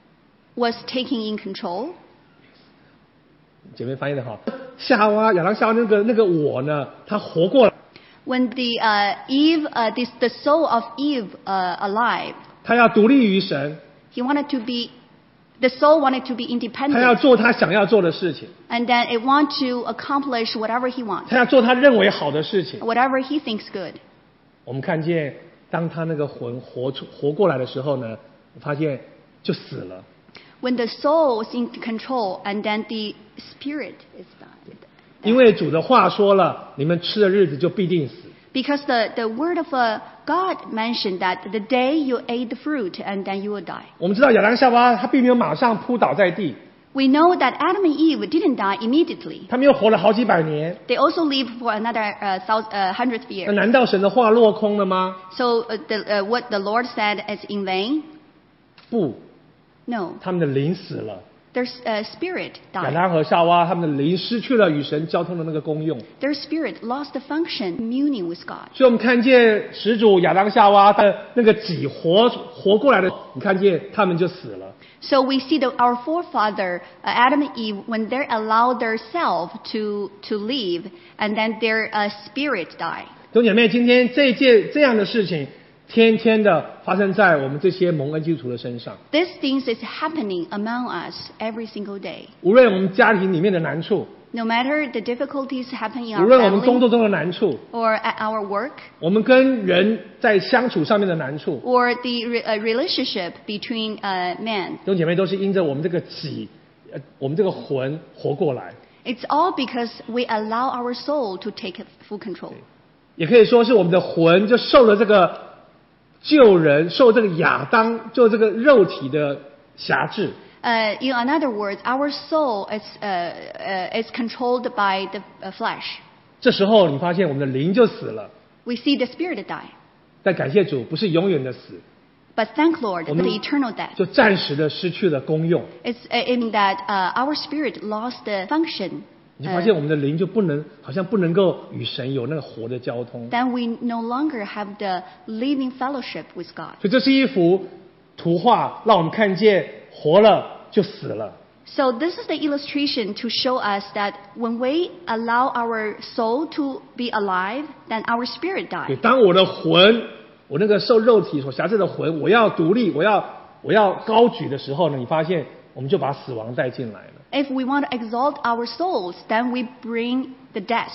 was taking in control, 姐妹翻译的好，夏娃亚当夏娃那个那个我呢，他活过来， when the uh, Eve, uh, this, the soul of Eve uh, alive, 他要独立于神， he wanted to be, the soul wanted to be 他要 independent, 做他想要做的事情， and then it want to accomplish whatever he wants, 他要做他认为好的事情。 whatever he thinks good. 我们看见当他那个魂活出活过来的时候呢，我发现就死了。 When the soul is in control, and then the spirit is died. 因为主的话说了，你们吃的日子就必定死。 Because the, the word of uh, God mentioned that the day you ate the fruit, and then you will die. 我们知道亚当夏娃他并没有马上扑倒在地， We know that Adam and Eve didn't die immediately. 他们又活了好几百年。 They also lived for another uh, thousand, uh, hundredth 那 year. 难道神的话落空了吗？ So uh, the, uh, what the Lord said is in vain? 不， No. 他们的灵死了。 Their uh, spirit 亚 died. 当和夏娃他们的灵失去了与神交通的那个功用， Their spirit lost the function communing with God. 所以我们看见始祖亚当夏娃的那个己活活过来的，你看见他们就死了。 So we see that our forefather, uh, Adam and Eve, when they allowed their self to, to live, and then their uh, spirit died. 弟兄姐妹，今天这件这样的事情，天天的发生在我们这些蒙恩基督徒的身上。 These things is happening among us every single day. 无论我们家庭里面的难处， No matter the difficulties happening in 无 our 论我们工 family 作中的难处， or at our work, 我们跟人在相处上面的难处， or the re- uh, relationship between uh, men. 弟兄姐妹都是因着我们这个己，呃，我们这个魂活过来。 It's all because we allow our soul to take full control. 也可以说是我们的魂就受了这个救人，受这个亚当，受这个肉体的辖制。 Uh, in other words, our soul is, uh, uh, is controlled by the uh, flesh. 这时候你发现我们的灵就死了， We see the spirit die. 但感谢主，不是永远的死， But thank Lord 我 for 们 the eternal death. 就暂时的失去了功用。 It's uh, in that uh, our spirit lost the function. 你就发现我们的灵就不能，好像不能够与神有那个活的交通。 Then we no longer have the living fellowship with God. 所以这是一幅图画，让我们看见活了就死了。 So this is the illustration to show us that when we allow our soul to be alive, then our spirit 对， dies. 当我的魂，我那个受肉体所辖制的魂，我要独立，我要我要高举的时候呢，你发现我们就把死亡带进来了。 If we want to exalt our souls, then we bring the death.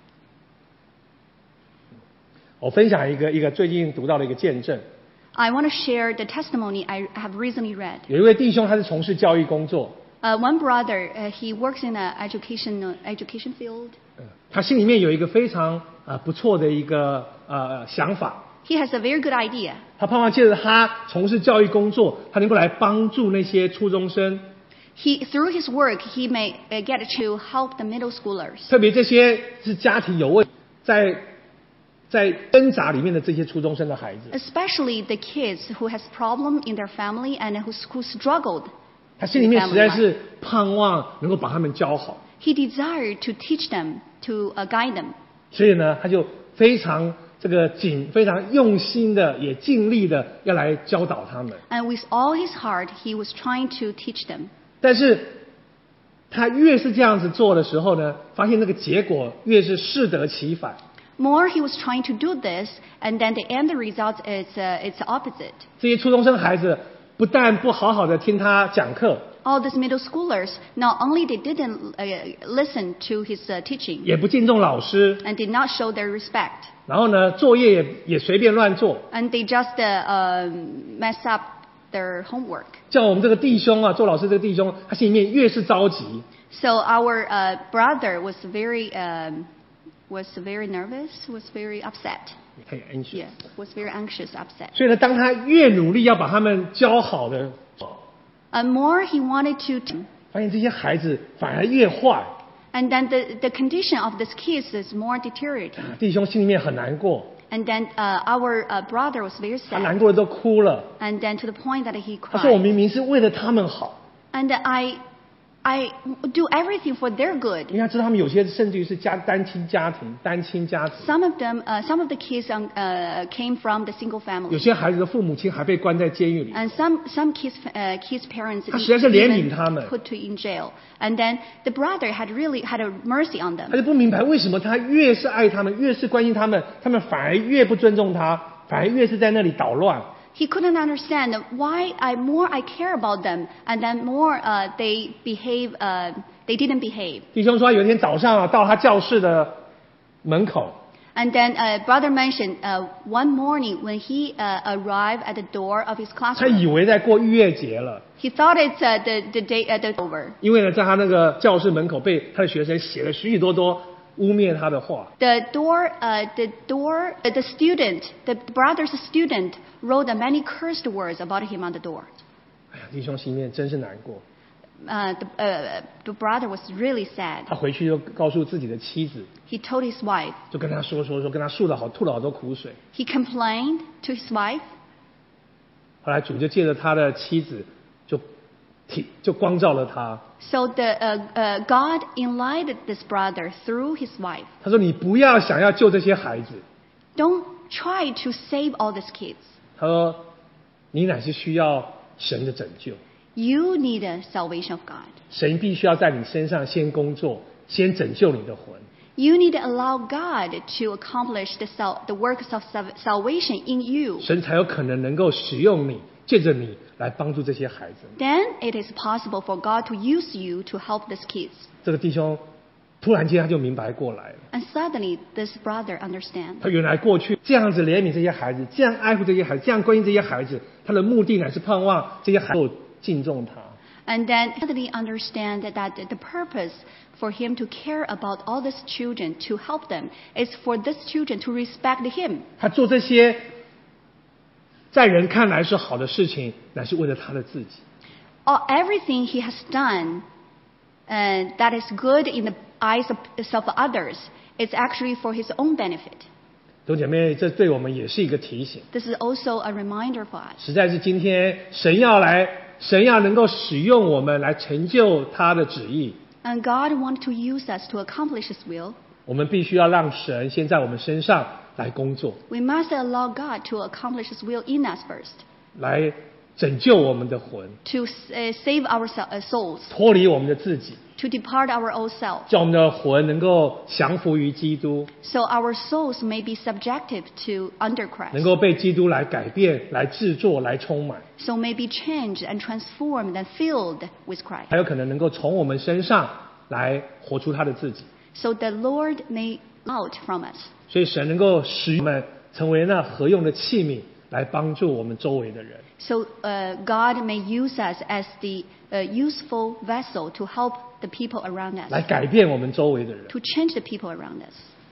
我分享一个一个最近读到的一个见证， I want to share the testimony I have recently read. 有一位弟兄他是从事教育工作， Uh, one brother, uh, he works in an education, education field. 他心里面有一个非常呃不错的一个呃想法， He has a very good idea. 他盼望借着他从事教育工作，他能够来帮助那些初中生， He, through his work, he may uh, get to help the middle schoolers, 特别这些是家庭有问题，在在挣扎里面的这些初中生的孩子， especially the kids who has problem in their family and who, who struggled. 他心里面实在是盼望能够把他们教好， He desired to teach them, to uh, guide them. 所以呢，他就非常这个紧、非常用心的，也尽力的要来教导他们。 And with all his heart, he was trying to teach them. 但是他越是这样子做的时候呢，发现那个结果越是适得其反。 More he was trying to do this, and then the end result is uh, it's opposite. 这些初中生孩子不但不好好的听他讲课， All these middle schoolers, not only they didn't uh, listen to his uh, teaching 也不敬重老师， and did not show their respect, 然后呢，作业也也随便乱做。 and they just uh, uh, mess up their homework. 叫我们这个弟兄啊，做老师这个弟兄，他心里面越是着急， So our uh, brother was very um, was very nervous, was very upset. 很 anxious。 Yeah, was very anxious, upset. 所以呢，当他越努力要把他们教好的， And more he wanted to, 发现这些孩子反而越坏， and then the the condition of these kids is more deteriorating. 弟兄心里面很难过， And then uh, our uh, brother was very 他难 sad, 过的都哭了。 and then to the point that he 他说：“我 cried. 明明是为了他们好， And I, I do everything for their good. 因为他知道他们有些甚至于是家单亲家庭、单亲家庭， Some of them, uh, some of the kids um, uh, came from the single 有 family, 些孩子的父母亲还被关在监狱里。 and some some kids uh, kids parents 他实在是怜悯他们。 even put to in jail. And then the brother had really had a mercy on 他 them. 就不明白为什么他越是爱他们，越是关心他们，他们反而越不尊重他，反而越是在那里捣乱。 He couldn't understand why I more I care about them, and then more uh, they behave. Uh, they didn't behave. 弟兄说，有一天早上啊，到他教室的门口， And then uh, brother mentioned uh, one morning when he uh, arrived at the door of his 他 classroom, 以为在过逾越节了， he thought it's uh, the the day uh, the over. 因为呢，在他那个教室门口被他的学生写了许许多多污蔑他的话。 The door, uh, the door, uh, the student, the brother's student wrote many cursed words about him on the door. 哎呀，弟兄心里面真是难过。 Uh, the, uh, the brother was really sad. 他回去就告诉自己的妻子， He told his wife. 就跟他说说说，跟他诉了好，吐了好多苦水。 He complained to his wife. 后来主就借着他的妻子，就体就光照了他。 So the uh, uh, God enlightened this brother through his wife. 他说：“你不要想要救这些孩子。 Don't try to save all these kids. ” 他说：“你乃是需要神的拯救， You need a salvation of God. 神必须要在你身上先工作，先拯救你的魂。 You need to allow God to accomplish the, sal- the works of sal- salvation in you. 神才有可能能够使用你，借着你来帮助这些孩子。” Then it is possible for God to use you to help these kids. 这个弟兄突然间他就明白过来了， And suddenly, this brother understands. 他原来过去这样子怜悯这些孩子，这样爱护这些孩子，这样关心这些孩子，他的目的乃是盼望这些孩子敬重他。 And then suddenly understand that, that the purpose for him to care about all these children, to help them, is for these children to respect him. 他做这些在人看来是好的事情，乃是为了他的自己。 All, everything he has done uh, that is good in the eyes of, of others is actually for his own benefit. 弟兄姐妹，这对我们也是一个提醒。 This is also a reminder for us. 实在是今天神要来，神要能够使用我们来成就他的旨意， And God wanted to use us to accomplish His will. 我们必须要让神先在我们身上来工作， We must allow God to accomplish His will in us first, 来拯救我们的魂， to uh, save our sou- uh, souls, 脱离我们的自己， to depart our old self, 叫我们的魂能够降服于基督， so our souls may be subjected to under 能 Christ, 够被基督来改变、来制作、来充满， so may be changed and transformed and filled with Christ, 还有可能能够从我们身上来活出他的自己。 so the Lord may out from us. 所以神能够使用我们成为那合用的器皿，来帮助我们周围的人。 So uh, God may use us as the uh, useful vessel to help the people around us, 来改变我们周围的人。 to change the people around us.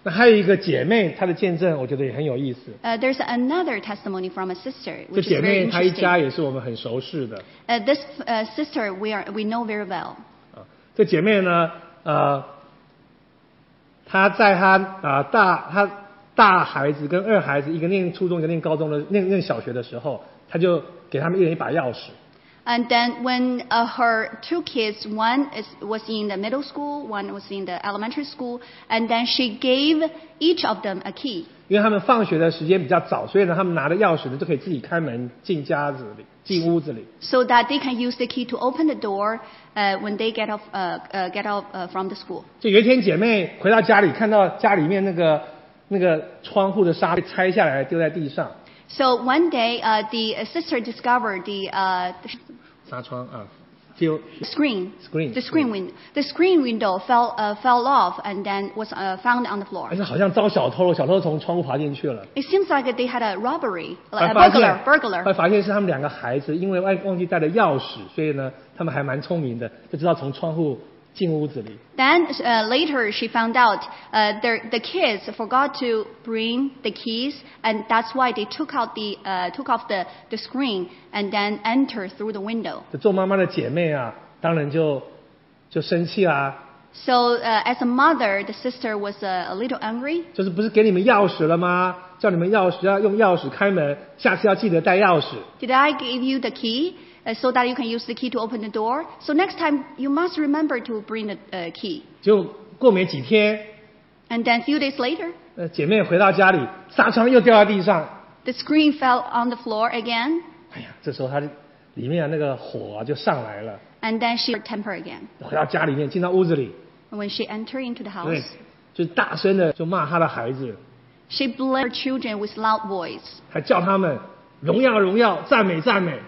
那还有一个姐妹，她的见证我觉得也很有意思。 Uh, there's another testimony from a sister, 这 which is 姐 very 妹她一 interesting. 家也是我们很熟识的。 Uh, this uh, sister we are we know very well. 啊，这姐妹呢，呃，她在她啊、呃、大她大孩子跟二孩子，一个念初中，一个念高中的，念念小学的时候，她就给他们一人一把钥匙。 And then when uh, her two kids, one is, was in the middle school, one was in the elementary school, and then she gave each of them a key. 因为他们放学的时间比较早，所以呢，他们拿着钥匙呢就可以自己开门进家子里，进屋子里。 So that they can use the key to open the door uh, when they get off, uh, uh, get out uh, from the school. 就有一天，姐妹回到家里，看到家里面那个那个窗户的纱被拆下来丢在地上。 So one day, uh, the sister discovered the, uh, the 纱窗啊，就 screen, Screen, the screen. screen window, the screen window fell uh, fell off and then was uh, found on the floor. 而且好像遭小偷了，小偷从窗户爬进去了。 It seems like they had a robbery, 后 like 来 a 发现 burglar, 后来 burglar. 发现是他们两个孩子，因为忘忘记带了钥匙，所以呢，他们还蛮聪明的，就知道从窗户进屋子里。 Then uh, later she found out uh, their, the kids forgot to bring the keys, and that's why they took out the uh, took off the, the screen and then entered through the window. 这做妈妈的姐妹啊，当然就就生气啦、 So uh, as a mother, the sister was uh, a little angry. 就是不是给你们钥匙了吗？叫你们钥匙要用钥匙开门，下次要记得带钥匙。 Did I give you the key uh, so that you can use the key to open the door? So next time you must remember to bring the uh, key. 结果过没几天， And then a few days later, 呃，姐妹回到家里，纱窗又掉在地上。 the screen fell on the floor again, 哎呀，这时候她里面的那个火啊就上来了。 and then she temper again. 回到家里面，进到屋子里， When she entered into the 对 house, ， 就大声的就骂她的孩子， she blamed her children with loud voice. 还叫他们荣耀荣耀，赞美赞美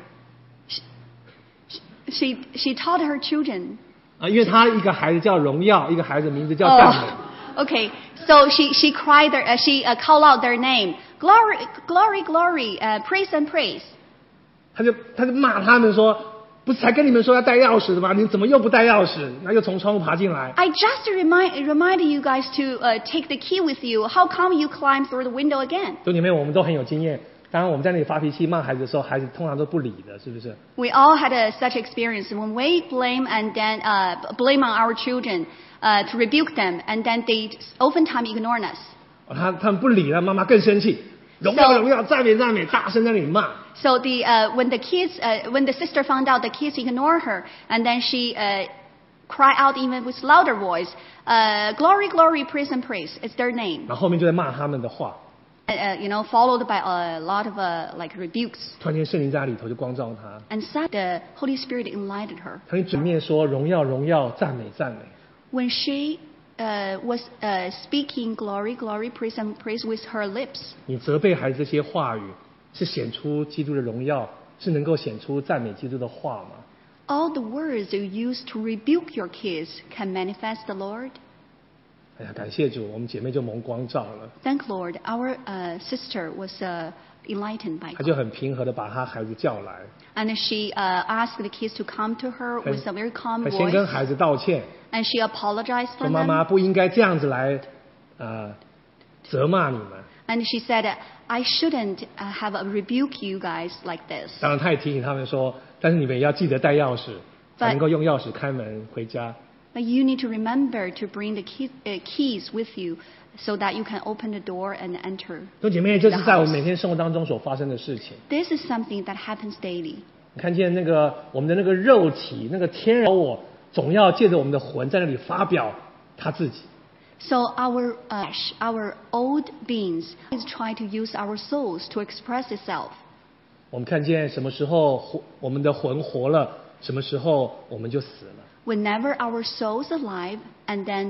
She, she taught her children. 啊！因为她一个孩子叫荣耀，一个孩子名字叫赞美。 Oh, okay. So she, she cried, their, uh, she uh, called out their name. Glory, glory, glory, uh, praise and praise. 他就他就骂他们说，不是才跟你们说要带钥匙的吗？你怎么又不带钥匙？然后又从窗户爬进来。 I just remind, reminded you guys to uh, take the key with you. How come you climb through the window again? 兄弟妹，我们都很有经验。当然我们在那里发脾气骂孩子的时候，孩子通常都不理的，是不是？ We all had a, such experience when we blame and then uh, blame on our children uh, to rebuke them, and then they oftentimes ignore us. 哦他他们不理了，妈妈更生气，荣耀 So- 荣耀，赞美赞美，大声在那里骂。 So the uh, when the kids uh, when the sister found out the kids ignore her, and then she uh, cried out even with louder voice, uh, "Glory, glory, praise and praise!" It's their name. 然后后面就在骂他们的话。 Uh, uh, you know, followed by a lot of uh, like rebukes. 突然间圣灵在他里头就光照他， And so the Holy Spirit enlightened her. 他用嘴面说荣耀荣耀，赞美赞美。 When she uh, was uh, speaking glory, glory, praise and praise with her lips, 你责备孩子这些话语，是显出基督的荣耀，是能够显出赞美基督的话吗？ all the words you use to rebuke your kids can manifest the Lord. 哎呀，感谢主，我们姐妹就蒙光照了。 Thank Lord, our uh, sister was uh, enlightened by 她就 God. 很平和的把她孩子叫来， And she uh, asked the kids to come to her 还 with a very calm 还先跟 voice. 孩子道歉， And she apologized 说 for 妈妈 them. 不应该这样子来，呃，责骂你们。 And she said, I shouldn't uh, have a rebuke you guys like this. 当然，她也提醒他们说，但是你们也要记得带钥匙，才能够用钥匙开门回家。 But you need to remember to bring the key, uh, keys with you so that you can open the door and enter. 弟兄姐妹，这是在我们每天生活当中所发生的事情。 This is something that happens daily. 你看见那个我们的那个肉体，那个天然我，总要借着我们的魂在那里发表他自己。 So our uh, flesh, our old beings, is trying to use our souls to express itself. 我们看见什么时候活我们的魂活了，什么时候我们就死了。 Whenever our soul's alive, and then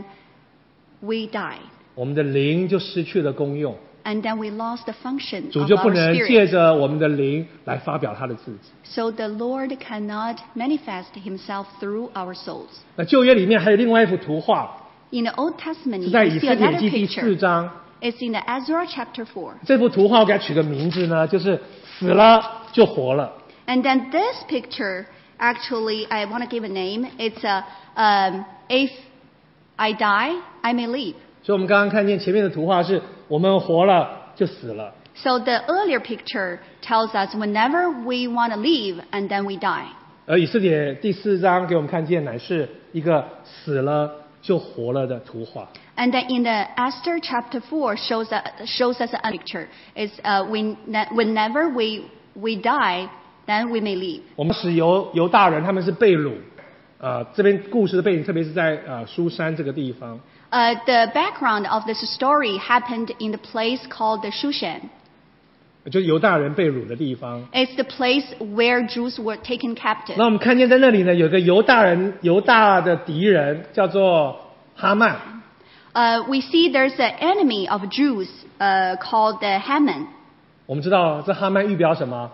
we die, 我们的灵就失去了功用， and then we lost the function 主 of 就不 our 能 spirit. 借着我们的灵来发表他的自己。 So the Lord cannot manifest Himself through our souls. 那旧约里面还有另外一幅图画， In the Old Testament, 是在 you 以 see 斯帖 another 记第四 picture. 章。 It's in the Ezra chapter four. 这幅图画我给它取个名字呢，就是死了就活了。 And then this picture, actually, I want to give a name. It's a, um, if I die, I may live. 所以我们刚刚看见前面的图画是我们活了就死了。 So the earlier picture tells us whenever we want to live and then we die. 而以斯帖第四章给我们看见乃是一个死了就活了的图画。 And then in the Esther chapter four shows, that, shows us a picture. It's uh, when, whenever we, we die, then we may live. 我们使犹犹大人他们是被掳，呃，这边故事的背景特别是在呃书珊这个地方。 Uh, the background of this story happened in the place called the Shushan. 就是犹大人被掳的地方。 It's the place where Jews were taken captive. 那我们看见在那里呢，有个犹大人犹大的敌人叫做哈曼。 Uh, we see there's an enemy of Jews uh, called the Haman. 我们知道这哈曼预表什么？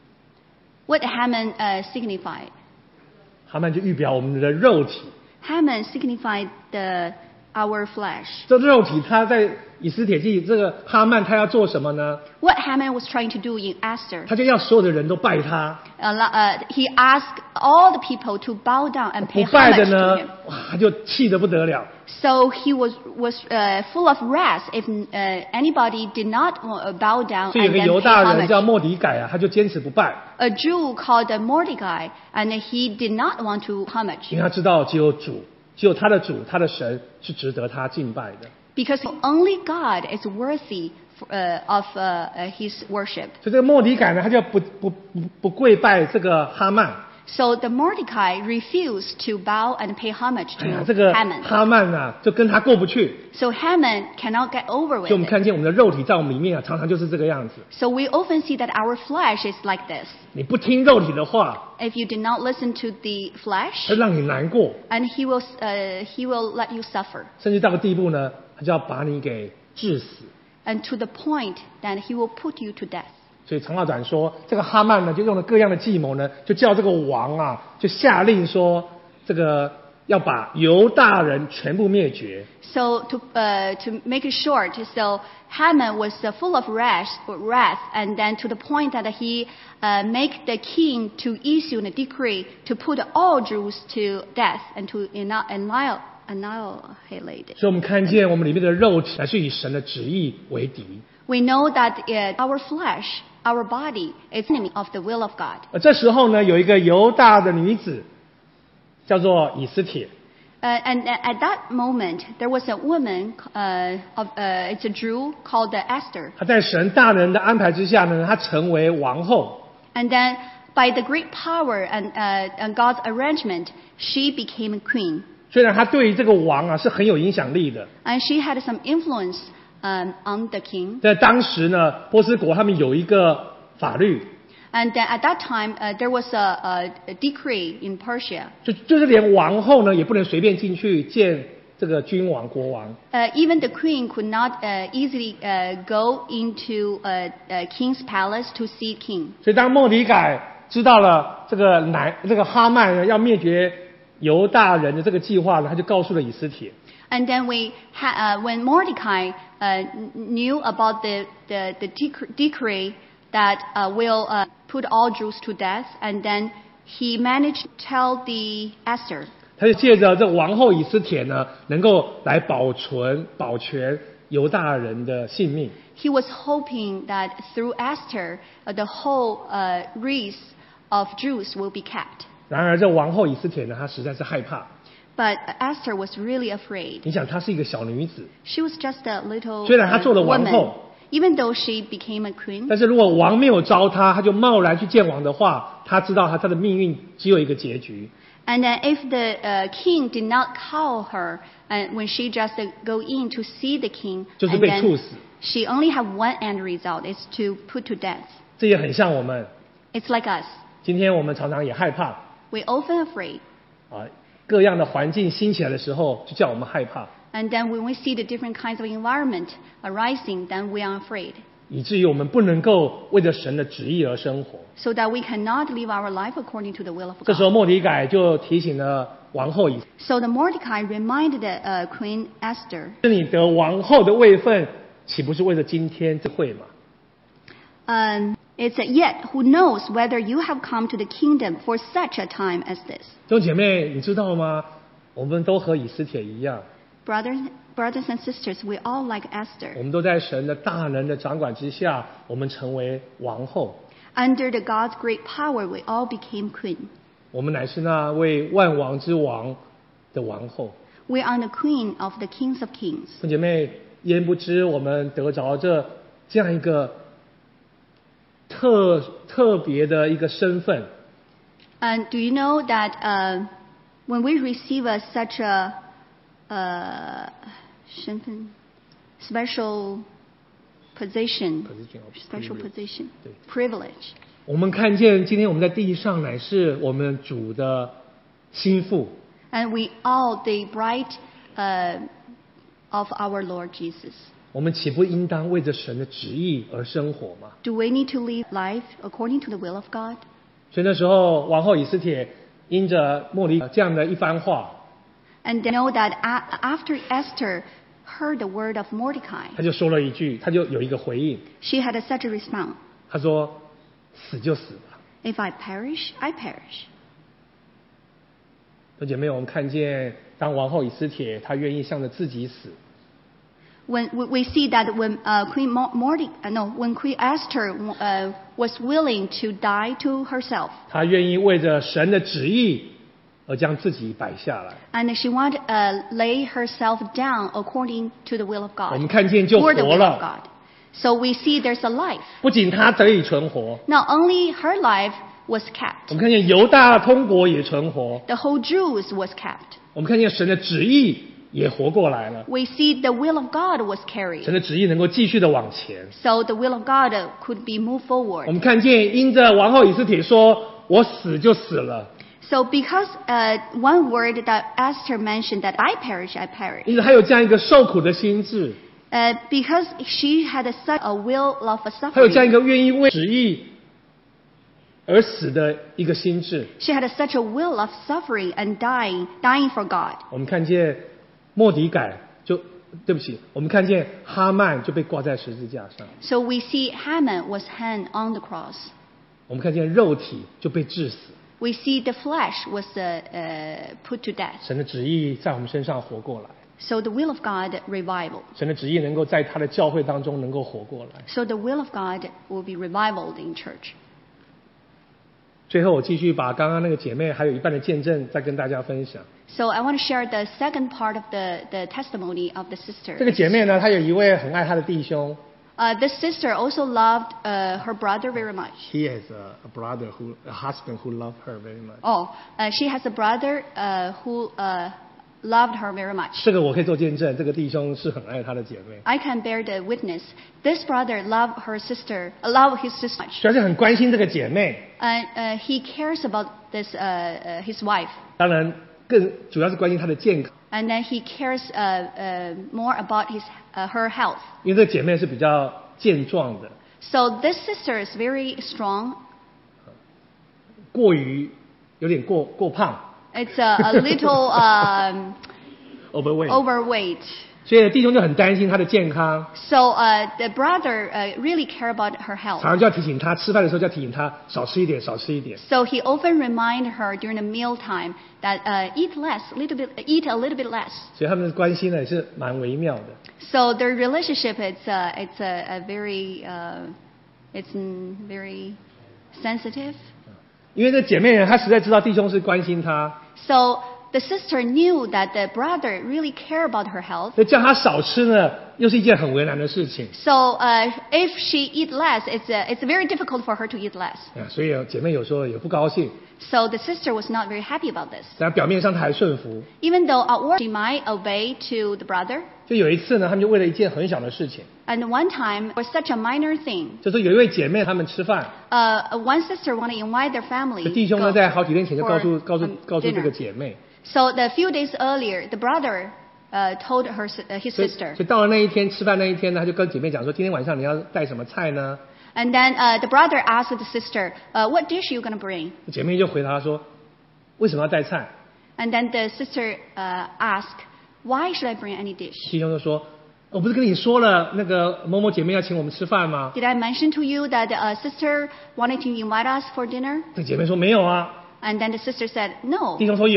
What Haman uh, signified? 哈曼就预表我们的肉体。 Haman signified the our flesh. 这肉体他在以斯帖记这个哈曼他要做什么呢？ What Haman was trying to do in Esther? 他就要所有的人都拜他。 Uh, uh, he asked all the people to bow down and 不 pay 拜的 homage 呢 to him. 哇他就气得不得了。 So he was was uh, full of wrath if uh, anybody did not uh, bow down 所以有 and 个 then 犹 pay 大人叫 homage. 莫迪改啊，他就坚持不拜， A Jew called Mordecai, and he did not want to 因 homage 为他知道只有主，只有他的主，他的神是值得他敬拜的。 because only God is worthy uh, of uh, uh, his worship. 所以这个莫迪改呢，他就不不不不跪拜这个哈曼。 So the Mordecai refused to bow and pay homage 哎呀， to 这个 Haman. 哈曼啊，就跟他过不去。 So Haman cannot get over 所以我们 with it. 看见我们的肉体在我们里面啊，常常就是这个样子。 So we often see that our flesh is like this. 你不听肉体的话， If you did not listen to the 它 flesh, 让你难过， and he will, uh, he will let you suffer. 甚至到个地步呢，他就要把你给致死。 And to the point that he will put you to death. 所以长话短说，这个哈曼呢，就用了各样的计谋呢，就叫这个王啊，就下令说，这个要把犹大人全部灭绝。 So to, uh, to make it short, so Haman was uh, full of wrath, wrath, and then to the point that he uh, make the king to issue a decree to put all Jews to death and to annihilate. annihilate. 所以我们看见我们里面的肉体乃是与神的旨意为敌。 We know that uh, our flesh, our body, is enemy of the will of God. 而这时候呢，有一个犹大的女子，叫做以斯帖。 Uh, and at that moment, there was a woman, uh, of, uh, it's a Jew called Esther. 她在神大人的安排之下呢，她成为王后。 And then, by the great power and, uh, and God's arrangement, she became a queen. 虽然她对于这个王啊是很有影响力的， And she had some influence um, on the king. 在当时呢，波斯国他们有一个法律， And then at that time, uh, there was a, a, a decree in Persia. 就就是连王后呢也不能随便进去见这个君王国王。 Uh, even the queen could not uh, easily uh, go into a, a king's palace to see king. 所以当莫迪改知道了这个南这个哈曼呢要灭绝犹大人的这个计划呢，他就告诉了以斯帖。 And then we ha- uh, when Mordecai uh, knew about the, the, the dec- decree that uh, will uh, put all Jews to death, and then he managed to tell the Esther. 他就借着这王后以斯帖呢，能够来保存保全犹大人的性命。 He was hoping that through Esther, uh, the whole uh, race of Jews will be kept. 然而，这王后以斯帖呢，她实在是害怕。 But Esther was really afraid. 你想，她是一个小女子， She was just a little 虽然她做了 uh, 王 woman. 后， Even though she became a queen, 但是如果王没有招她，她就贸然去见王的话，她知道她她的命运只有一个结局。 and uh, if the uh, king did not call her, and when she just uh, go in to see the king, 就是 and 被 then 处死。 she only have one end result, is to put to death. 这也很像我们， It's like us. 今天我们常常也害怕 We're often afraid. 啊，各样的环境兴起来的时候，就叫我们害怕， And then when we see the different kinds of environment arising, then we are afraid. 以至于我们不能够为着神的旨意而生活。 So that we cannot live our life according to the will of 这时候 God. 莫迪改就提醒了王后以， So the Mordecai reminded uh, Queen Esther, 是你得王后的位分，岂不是为了今天这会吗？ um, it's uh, yet who knows whether you have come to the kingdom for such a time as this. 弟兄姐妹，你知道吗？我们都和以斯帖一样， brothers, brothers and sisters, we all like 我 Esther. 们都在神的大能的掌管之下，我们成为王后。 Under the God's great power, we all became queen. 我们乃是那位万王之王的王后。 We are the queen of the kings of kings. 弟兄姐妹，焉不知我们得着这这样一个特特别的一个身份？ And do you know that uh, when we receive a, such a uh, 身份 special position, Position of special privilege. position, 对。 privilege, 我们看见今天我们在地上乃是我们主的心腹。 and we all the bride uh, of our Lord Jesus. 我们岂不应当为着神的旨意而生活吗？ Do we need to live life according to the will of God? 所以那时候王后以斯帖因着莫迪这样的一番话， And they know that a- after Esther heard the word of Mordecai, 他就说了一句，他就有一个回应， she had a, such a response. 他说：“死就死吧。” If I perish, I perish. 弟兄姐妹，我们看见当王后以斯帖她愿意向着自己死， When we, we see that when uh, Queen Mo- Mordi, uh, no, when Queen Esther uh, was willing to die to herself, 她愿意为着神的旨意而将自己摆下来。 and she wanted uh, lay herself down according to the will of 我 God, 们看见就 for the 活 will of 了， God. So we see there's a life. 不仅她得以存活， Not only her life was 我 kept, 们看见犹大通国也存活， the whole Jews was kept. 我们看见神的旨意也活过来了， We see the will of God was carried. 神的旨意能够继续的往前。 So the will of God uh, could be moved 我 forward. 们看见因着王后以斯帖说：“我死就死了。” So because uh, one word that Esther mentioned that I perish, I perish. 因此她有这样一个受苦的心智， Uh, because she had a, such a will of a 她有这样 suffering. 一个愿意为旨意而死的一个心智。 She had a, such a will of suffering and dying, dying for God. 我们看见莫迪改就对不起，我们看见哈曼就被挂在十字架上， So we see Haman was hanged on the cross. 我们看见肉体就被致死。 We see the flesh was uh, uh, put to death. 神的旨意在我们身上活过来， So the will of God revival. 神的旨意能够在他的教会当中能够活过来。 So the will of God will be revivaled in church. 最后，我继续把刚刚那个姐妹还有一半的见证再跟大家分享。 So I want to share the second part of the, the testimony of the 这 sister. 个姐妹呢，她有一位很爱她的弟兄。 Uh, this sister also loved uh, her brother very much. He has a, a brother who, a husband who loved her very much. Oh, uh, she has a brother uh, who uh, loved her very much. 这个我可以做见证，这个弟兄是很爱他的姐妹， I can bear the witness. This brother loved her sister, uh, loved his sister much. 主要是很关心这个姐妹。 And uh, he cares about this uh, uh, his wife. 当然，更主要是关心她的健康， And then he cares uh, uh, more about his uh, her health. 因为这个姐妹是比较健壮的， So this sister is very strong. 过于有点过过胖 It's a, a little um, ，overweight， overweight. 所以弟兄就很担心她的健康， So uh, the brother uh, really care about her 常 health. 常就要提醒她，吃饭的时候就要提醒她少吃一点，少吃一点。 So he often remind her during the meal time that uh, eat less, little bit, eat a little bit less. 所以他们的关系呢也是蛮微妙的。 So their relationship it's a, it's a, a very uh, it's mm, very sensitive. 因为这姐妹呢，她实在知道弟兄是关心她， So the sister knew that the brother really care about her health. 所以叫她少吃呢，又是一件很为难的事情。 So uh, if she eat less, it's a, it's very difficult for her to eat less. 啊，所以姐妹有时候也不高兴， So the sister was not very happy about this. 但表面上她还顺服。 Even though outward she might obey to the brother. 就有一次呢，他们就为了一件很小的事情， And one time, for such a minor thing, 就是有一位姐妹她们吃饭， uh, one sister wanted to invite their 这 family 弟兄呢 go 在好几天前就告诉 for, 告诉 um, 告诉这个 dinner. 姐妹， So the few days earlier, the brother uh, told her si- uh, his 所以 sister. 所以到了那一天吃饭那一天呢，他就跟姐妹讲说，今天晚上你要带什么菜呢？ And then uh, the brother asked the sister, uh, what dish are you going to bring? 姐妹就回答说，为什么要带菜？ And then the sister uh, asked, why should I bring any dish? 弟兄就说，我不是跟你说了，那个某某姐妹要请我们吃饭吗？ Did I mention to you that a sister wanted to invite us for dinner? 这姐妹说没有啊。 And then the sister said, no. 弟兄说有，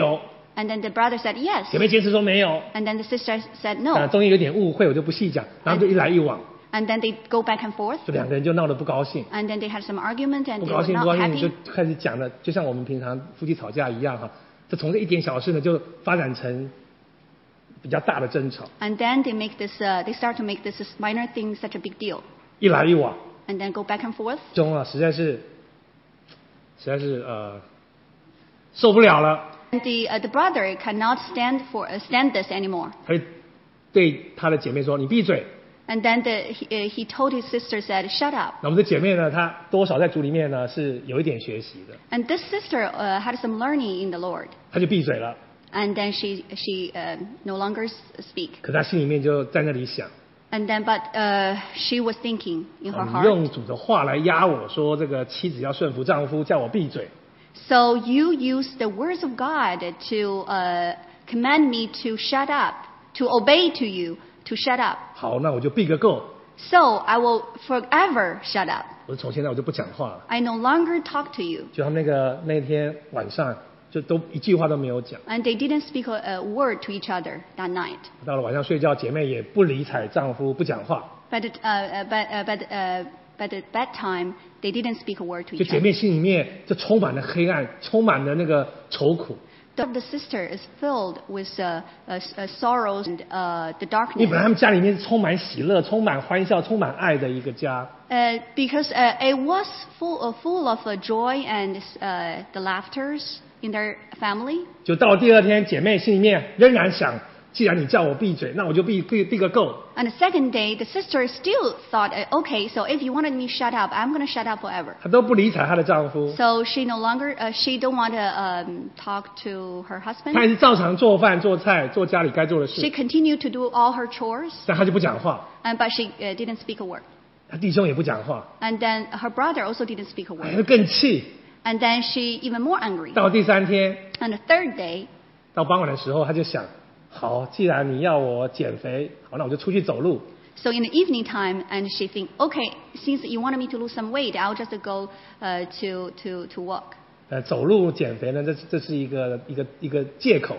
And then the brother said, yes. 姐妹坚持说没有， And then the sister said 啊， no. 中间有点误会，我就不细讲，然后就一来一往， And then they go back and forth. 就两个人就闹得不高兴， And then they had some argument and 不 they 高 were 兴不 not 高兴，就 happy. 开始讲了，就像我们平常夫妻吵架一样哈，就从这一点小事呢，就发展成比较大的争吵， And then they make this, uh, they start to make this minor thing such a big deal. 一来一往， And then go back and forth. 中啊，实在是，实在是呃受不了了， And the, uh, the brother cannot stand for, uh, stand this anymore. 他就对他的姐妹说：“你闭嘴。” And then the, he, uh, he told his sister, said, shut up. 那我们的姐妹呢，她多少在主里面呢是有一点学习的， And this sister uh, had some learning in the Lord. 她就闭嘴了。 And then she, she uh, no longer s- speak. 可她心里面就在那里想： And then, but uh, she was thinking in her 啊你 heart. 用主的话来压我说，这个妻子要顺服丈夫，叫我闭嘴。 So you use the words of God to uh, command me to shut up, to obey to you, to shut up. 好，那我就闭个够。 So I will forever shut up. 我从现在我就不讲话了。 I no longer talk to you. 就他们那个那天晚上，就都一句话都没有讲。 And they didn't speak a, a word to each other that night. 到了晚上睡觉，姐妹也不理睬丈夫，不讲话。 But, it, uh, uh, but, uh, but, uh, but at that time, they didn't speak a word to 就 each 姐 other. 妹心里面就充满了黑暗，充满了那个愁苦。 The, the sister is filled with uh, uh, uh, sorrows and uh, the 因为本来他 darkness. 们家里面是充满喜乐、充满欢笑、充满爱的一个家， Uh, because uh, it was full, uh, full of uh, joy and uh, the laughters in their family. 就到了第二天，姐妹心里面仍然想，既然你叫我闭嘴，那我就闭闭闭个够。 And the second day, the sister still thought, uh, okay, so if you wanted me to shut up, I'm going to shut up forever. 她都不理睬她的丈夫， So she no longer, uh, she don't want to um, talk to her 她 husband. 还是照常做饭、做菜、做家里该做的 She 事， continued to do all her chores, 但她就不讲话， and, but she uh, didn't speak a word. 她弟兄也不讲话， And then her brother also didn't speak a 哎 word. 更气。 And then she even more angry. 到了第三天， And the third day, 到傍晚的时候，她就想，好，既然你要我减肥，好，那我就出去走路。 so in the evening time, and she think, okay, since you wanted me to lose some weight, I'll just go uh, to, to, to walk. 呃，走路减肥呢，这是这是一个一个一个借口。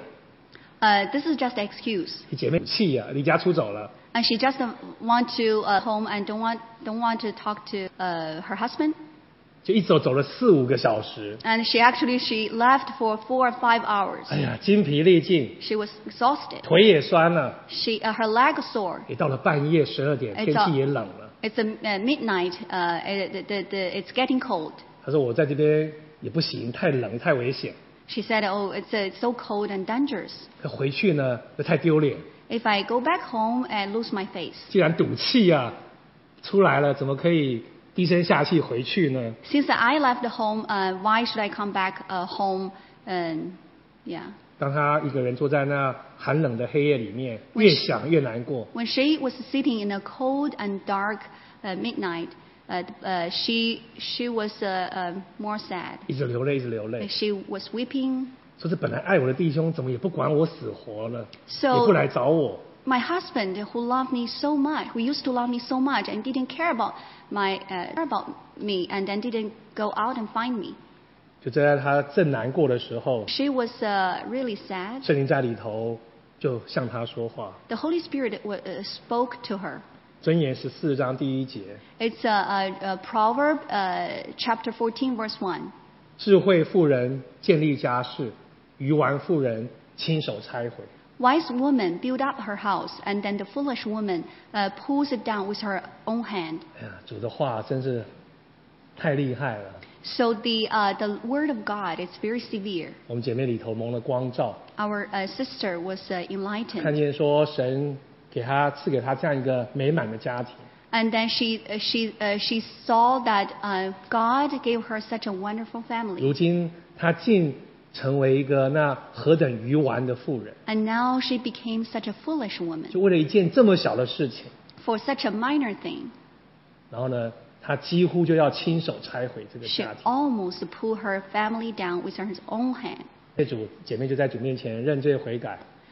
Uh, this is just an excuse. 姐妹气啊，离家出走了。 And she just uh, want to uh, home and don't want, don't want to talk to uh, her husband. 就一走走了四五个小时， And she actually, she left for four or five hours. 哎呀，筋疲力尽， She was exhausted. 腿也酸了。 She, uh, her leg sore. 也到了半夜十二点， It's 天 a- 气也冷了。 It's a, uh, midnight. Uh, it, the, the, the, it's getting cold. 他说我在这边也不行，太冷太危险。 She said, oh, it's, uh, it's so cold and dangerous. 可回去呢又太丢脸， If I go back home and lose my face. 既然赌气啊出来了，怎么可以低声下气回去呢？ Since I left the home, uh, why should I come back uh, home? And yeah. 当他一个人坐在那寒冷的黑夜里面，越想越难过。 When she was sitting in a cold and dark uh, midnight, uh, uh, she she was uh, uh, more sad. 一直流泪，一直流泪， She was weeping. 说是本来爱我的弟兄，怎么也不管我死活了， So- 也不来找我。 My husband, who loved me so much, who used to love me so much, and didn't care about my uh, care about me, and then didn't go out and find me. 就在他正难过的时候， She was uh, really sad. 圣灵在里头就向他说话。 The Holy Spirit w- uh, spoke to her. 箴言十四章第一节， It's a, a, a proverb, uh, chapter fourteen, verse one. 智慧妇人建立家室，愚顽妇人亲手拆毁。 Wise woman build up her house, and then the foolish woman uh, pulls it down with her own hand. 哎呀，主的话真是太厉害了。 So the uh, the word of God is very severe. 我们姐妹里头蒙了光照， Our uh, sister was uh, 看 enlightened, 见说神给她赐给她这样一个美满的家庭。 and then she uh, she uh, she saw that uh, God gave her such a wonderful 如 family, 今她竟成为一个那何等愚顽的妇人， and now she became such a foolish woman 就为了一件这么小的事情， for such a minor thing. 然后呢，她几乎就要亲手拆毁这个 She 家庭。 almost pulled her family down with her own hand. 这主姐妹就在主面前认罪悔改，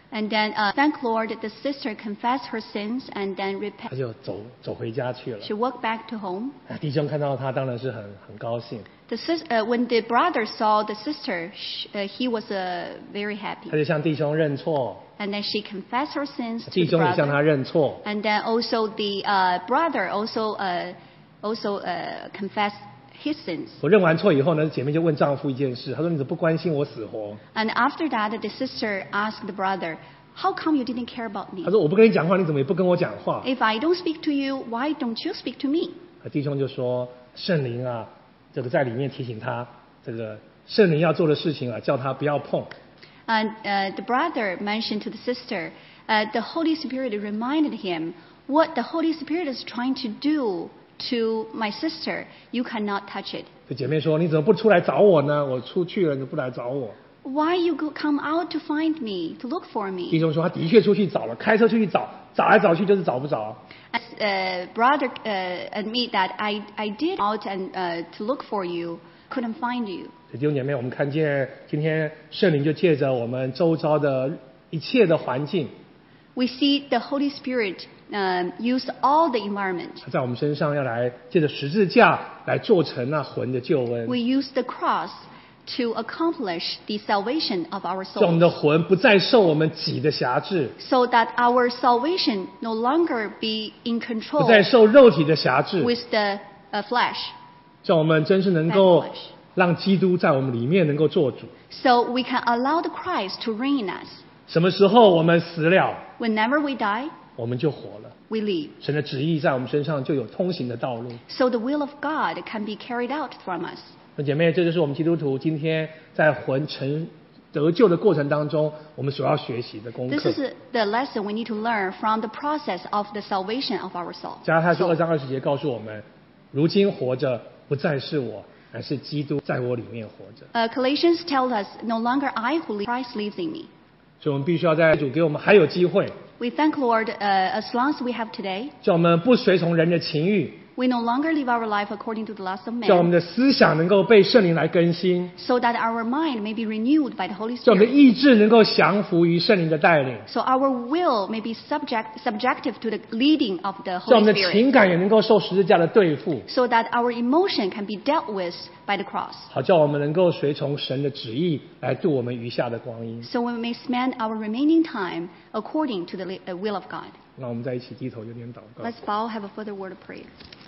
And then uh, thank Lord, the sister confessed her sins and then 他 repent. 就走走回家去了。 She walked back to home. 啊弟兄看到他当然是很很高兴， The sis- uh, when the brother saw the sister, sh- uh, he was uh, very 他 happy. 就向弟兄认错， And then she confessed her sins to 弟 the 兄也向他 brother. 认错。 And then also the uh, brother also uh, also uh, confessed his sins. 我认完错以后呢，姐妹就问丈夫一件事，她说：“你怎么不关心我死活 And after that, the sister asked the brother, "How come you didn't care about？” me? 她说：“我不跟你讲话，你怎么也不跟我讲话 If I don't speak to you, why don't you speak to me?" 啊？”弟兄就说：“圣灵啊，这个在里面提醒他，这个圣灵要做的事情啊，叫他不要碰。 And uh, the brother mentioned to the sister, uh, the Holy Spirit reminded him what the Holy Spirit is trying to do to my sister. You cannot touch it. 这姐妹说：“你怎么不出来找我呢？我出去了，你不来找我。” Why you go, come out to find me, to look for 弟 me? 兄说：“他的确出去找了，开车出去找，找来找去就是找不着。 As uh, brother uh, admit that I, I did out and uh, to look for you, couldn't find you. ” 弟兄姐妹，我们看见今天圣灵就借着我们周遭的一切的环境， We see the Holy Spirit um, use all the environment. 他在我们身上要来借着十字架来做成那魂的救恩， We use the cross to accomplish the salvation of our 让我们的 souls, 魂不再受我们己的辖制， so that our salvation no longer be in 不 control 再受肉体的辖制， with the uh, flesh. 让我们真是能够让基督在我们里面能够做主。 So we can allow the Christ to reign in us. 什么时候我们死了， Whenever we die, 我们就活了。 we live. 神的旨意在我们身上就有通行的道路。 So the will of God can be carried out from us. 那姐妹，这就是我们基督徒今天在魂成得救的过程当中，我们所要学习的功 This 课。 is the lesson we need to learn from the process of the salvation of our soul. 加拉太书二章二十节告诉我们，如今活着不再是我，乃是基督在我里面活着。 Uh, Galatians tells us, "No longer I who live, Christ lives in me." 所以我们必须要在主给我们还有机会， We thank Lord uh, as long as we have today. 叫我们不随从人的情欲， We no longer live our life according to the lust of 叫我们 man, 的思想能够被圣灵来更新， so that our mind may be renewed by the Holy 叫我们的 Spirit, 意志能够降服于圣灵的带领， so our will may be subject, subjective to the leading of the 叫我们 Holy 的 Spirit, 情感也能够受十字架的对付， so that our emotion can be dealt with by the cross, 好叫我们能够随从神的旨意来度我们余下的光阴。 so we may spend our remaining time according to the li- uh, will of God. 让我们在一起低头有点祷告。 Let's bow, have a further word of prayer.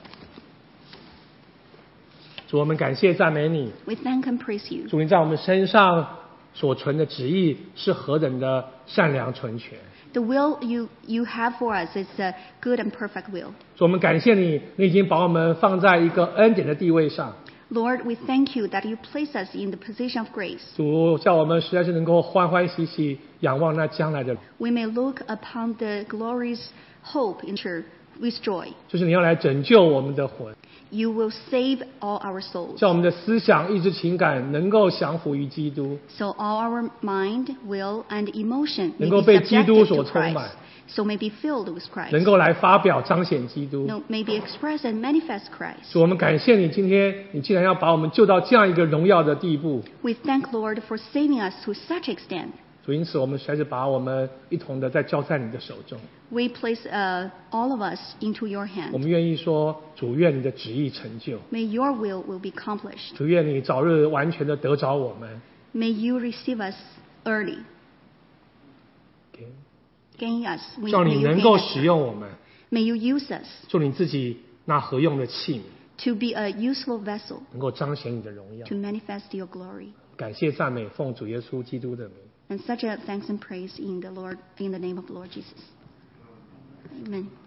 主，我们感谢赞美你， We thank and praise you. 主，你在我们身上所存的旨意是何等的善良纯全。 The will you, you have for us is a good and perfect will. 主，我们感谢你，你已经把我们放在一个恩典的地位上。 Lord, we thank you that you place us in the position of grace. 主，叫我们实在是能够欢欢喜喜仰望那将来的， We may look upon the glorious hope in future with joy. 就是你要来拯救我们的魂， You will save all our souls. 叫我们的思想、意志、情感能够降服于基督， So all our mind, will, and emotion may 能够 be 被基督 subjected 所 to 充满， Christ. So may be filled with 能 Christ. 够来发表彰显基督。 No, may be expressed and manifest Christ. 主，我们感谢你，今天你竟然要把我们救到这样一个荣耀的地步。 We thank Lord for saving us to such extent. 主，因此我们实在是把我们一同的再交在你的手中。 We place uh, all of us into your 我 hand. 们愿意说，主，愿你的旨意成就， May your will will be accomplished. 主，愿你早日完全的得着我们。 May you receive us early. Gain us. May, 叫 may 你 you 能 gain 够 us. 使用我们， May you use us 做你自己那合用的器皿， to be a useful vessel 能够彰显你的荣耀 to。manifest your glory. 感谢赞美，奉主耶稣基督的名。 And such a thanks and praise in the Lord, in the name of the Lord Jesus. Amen.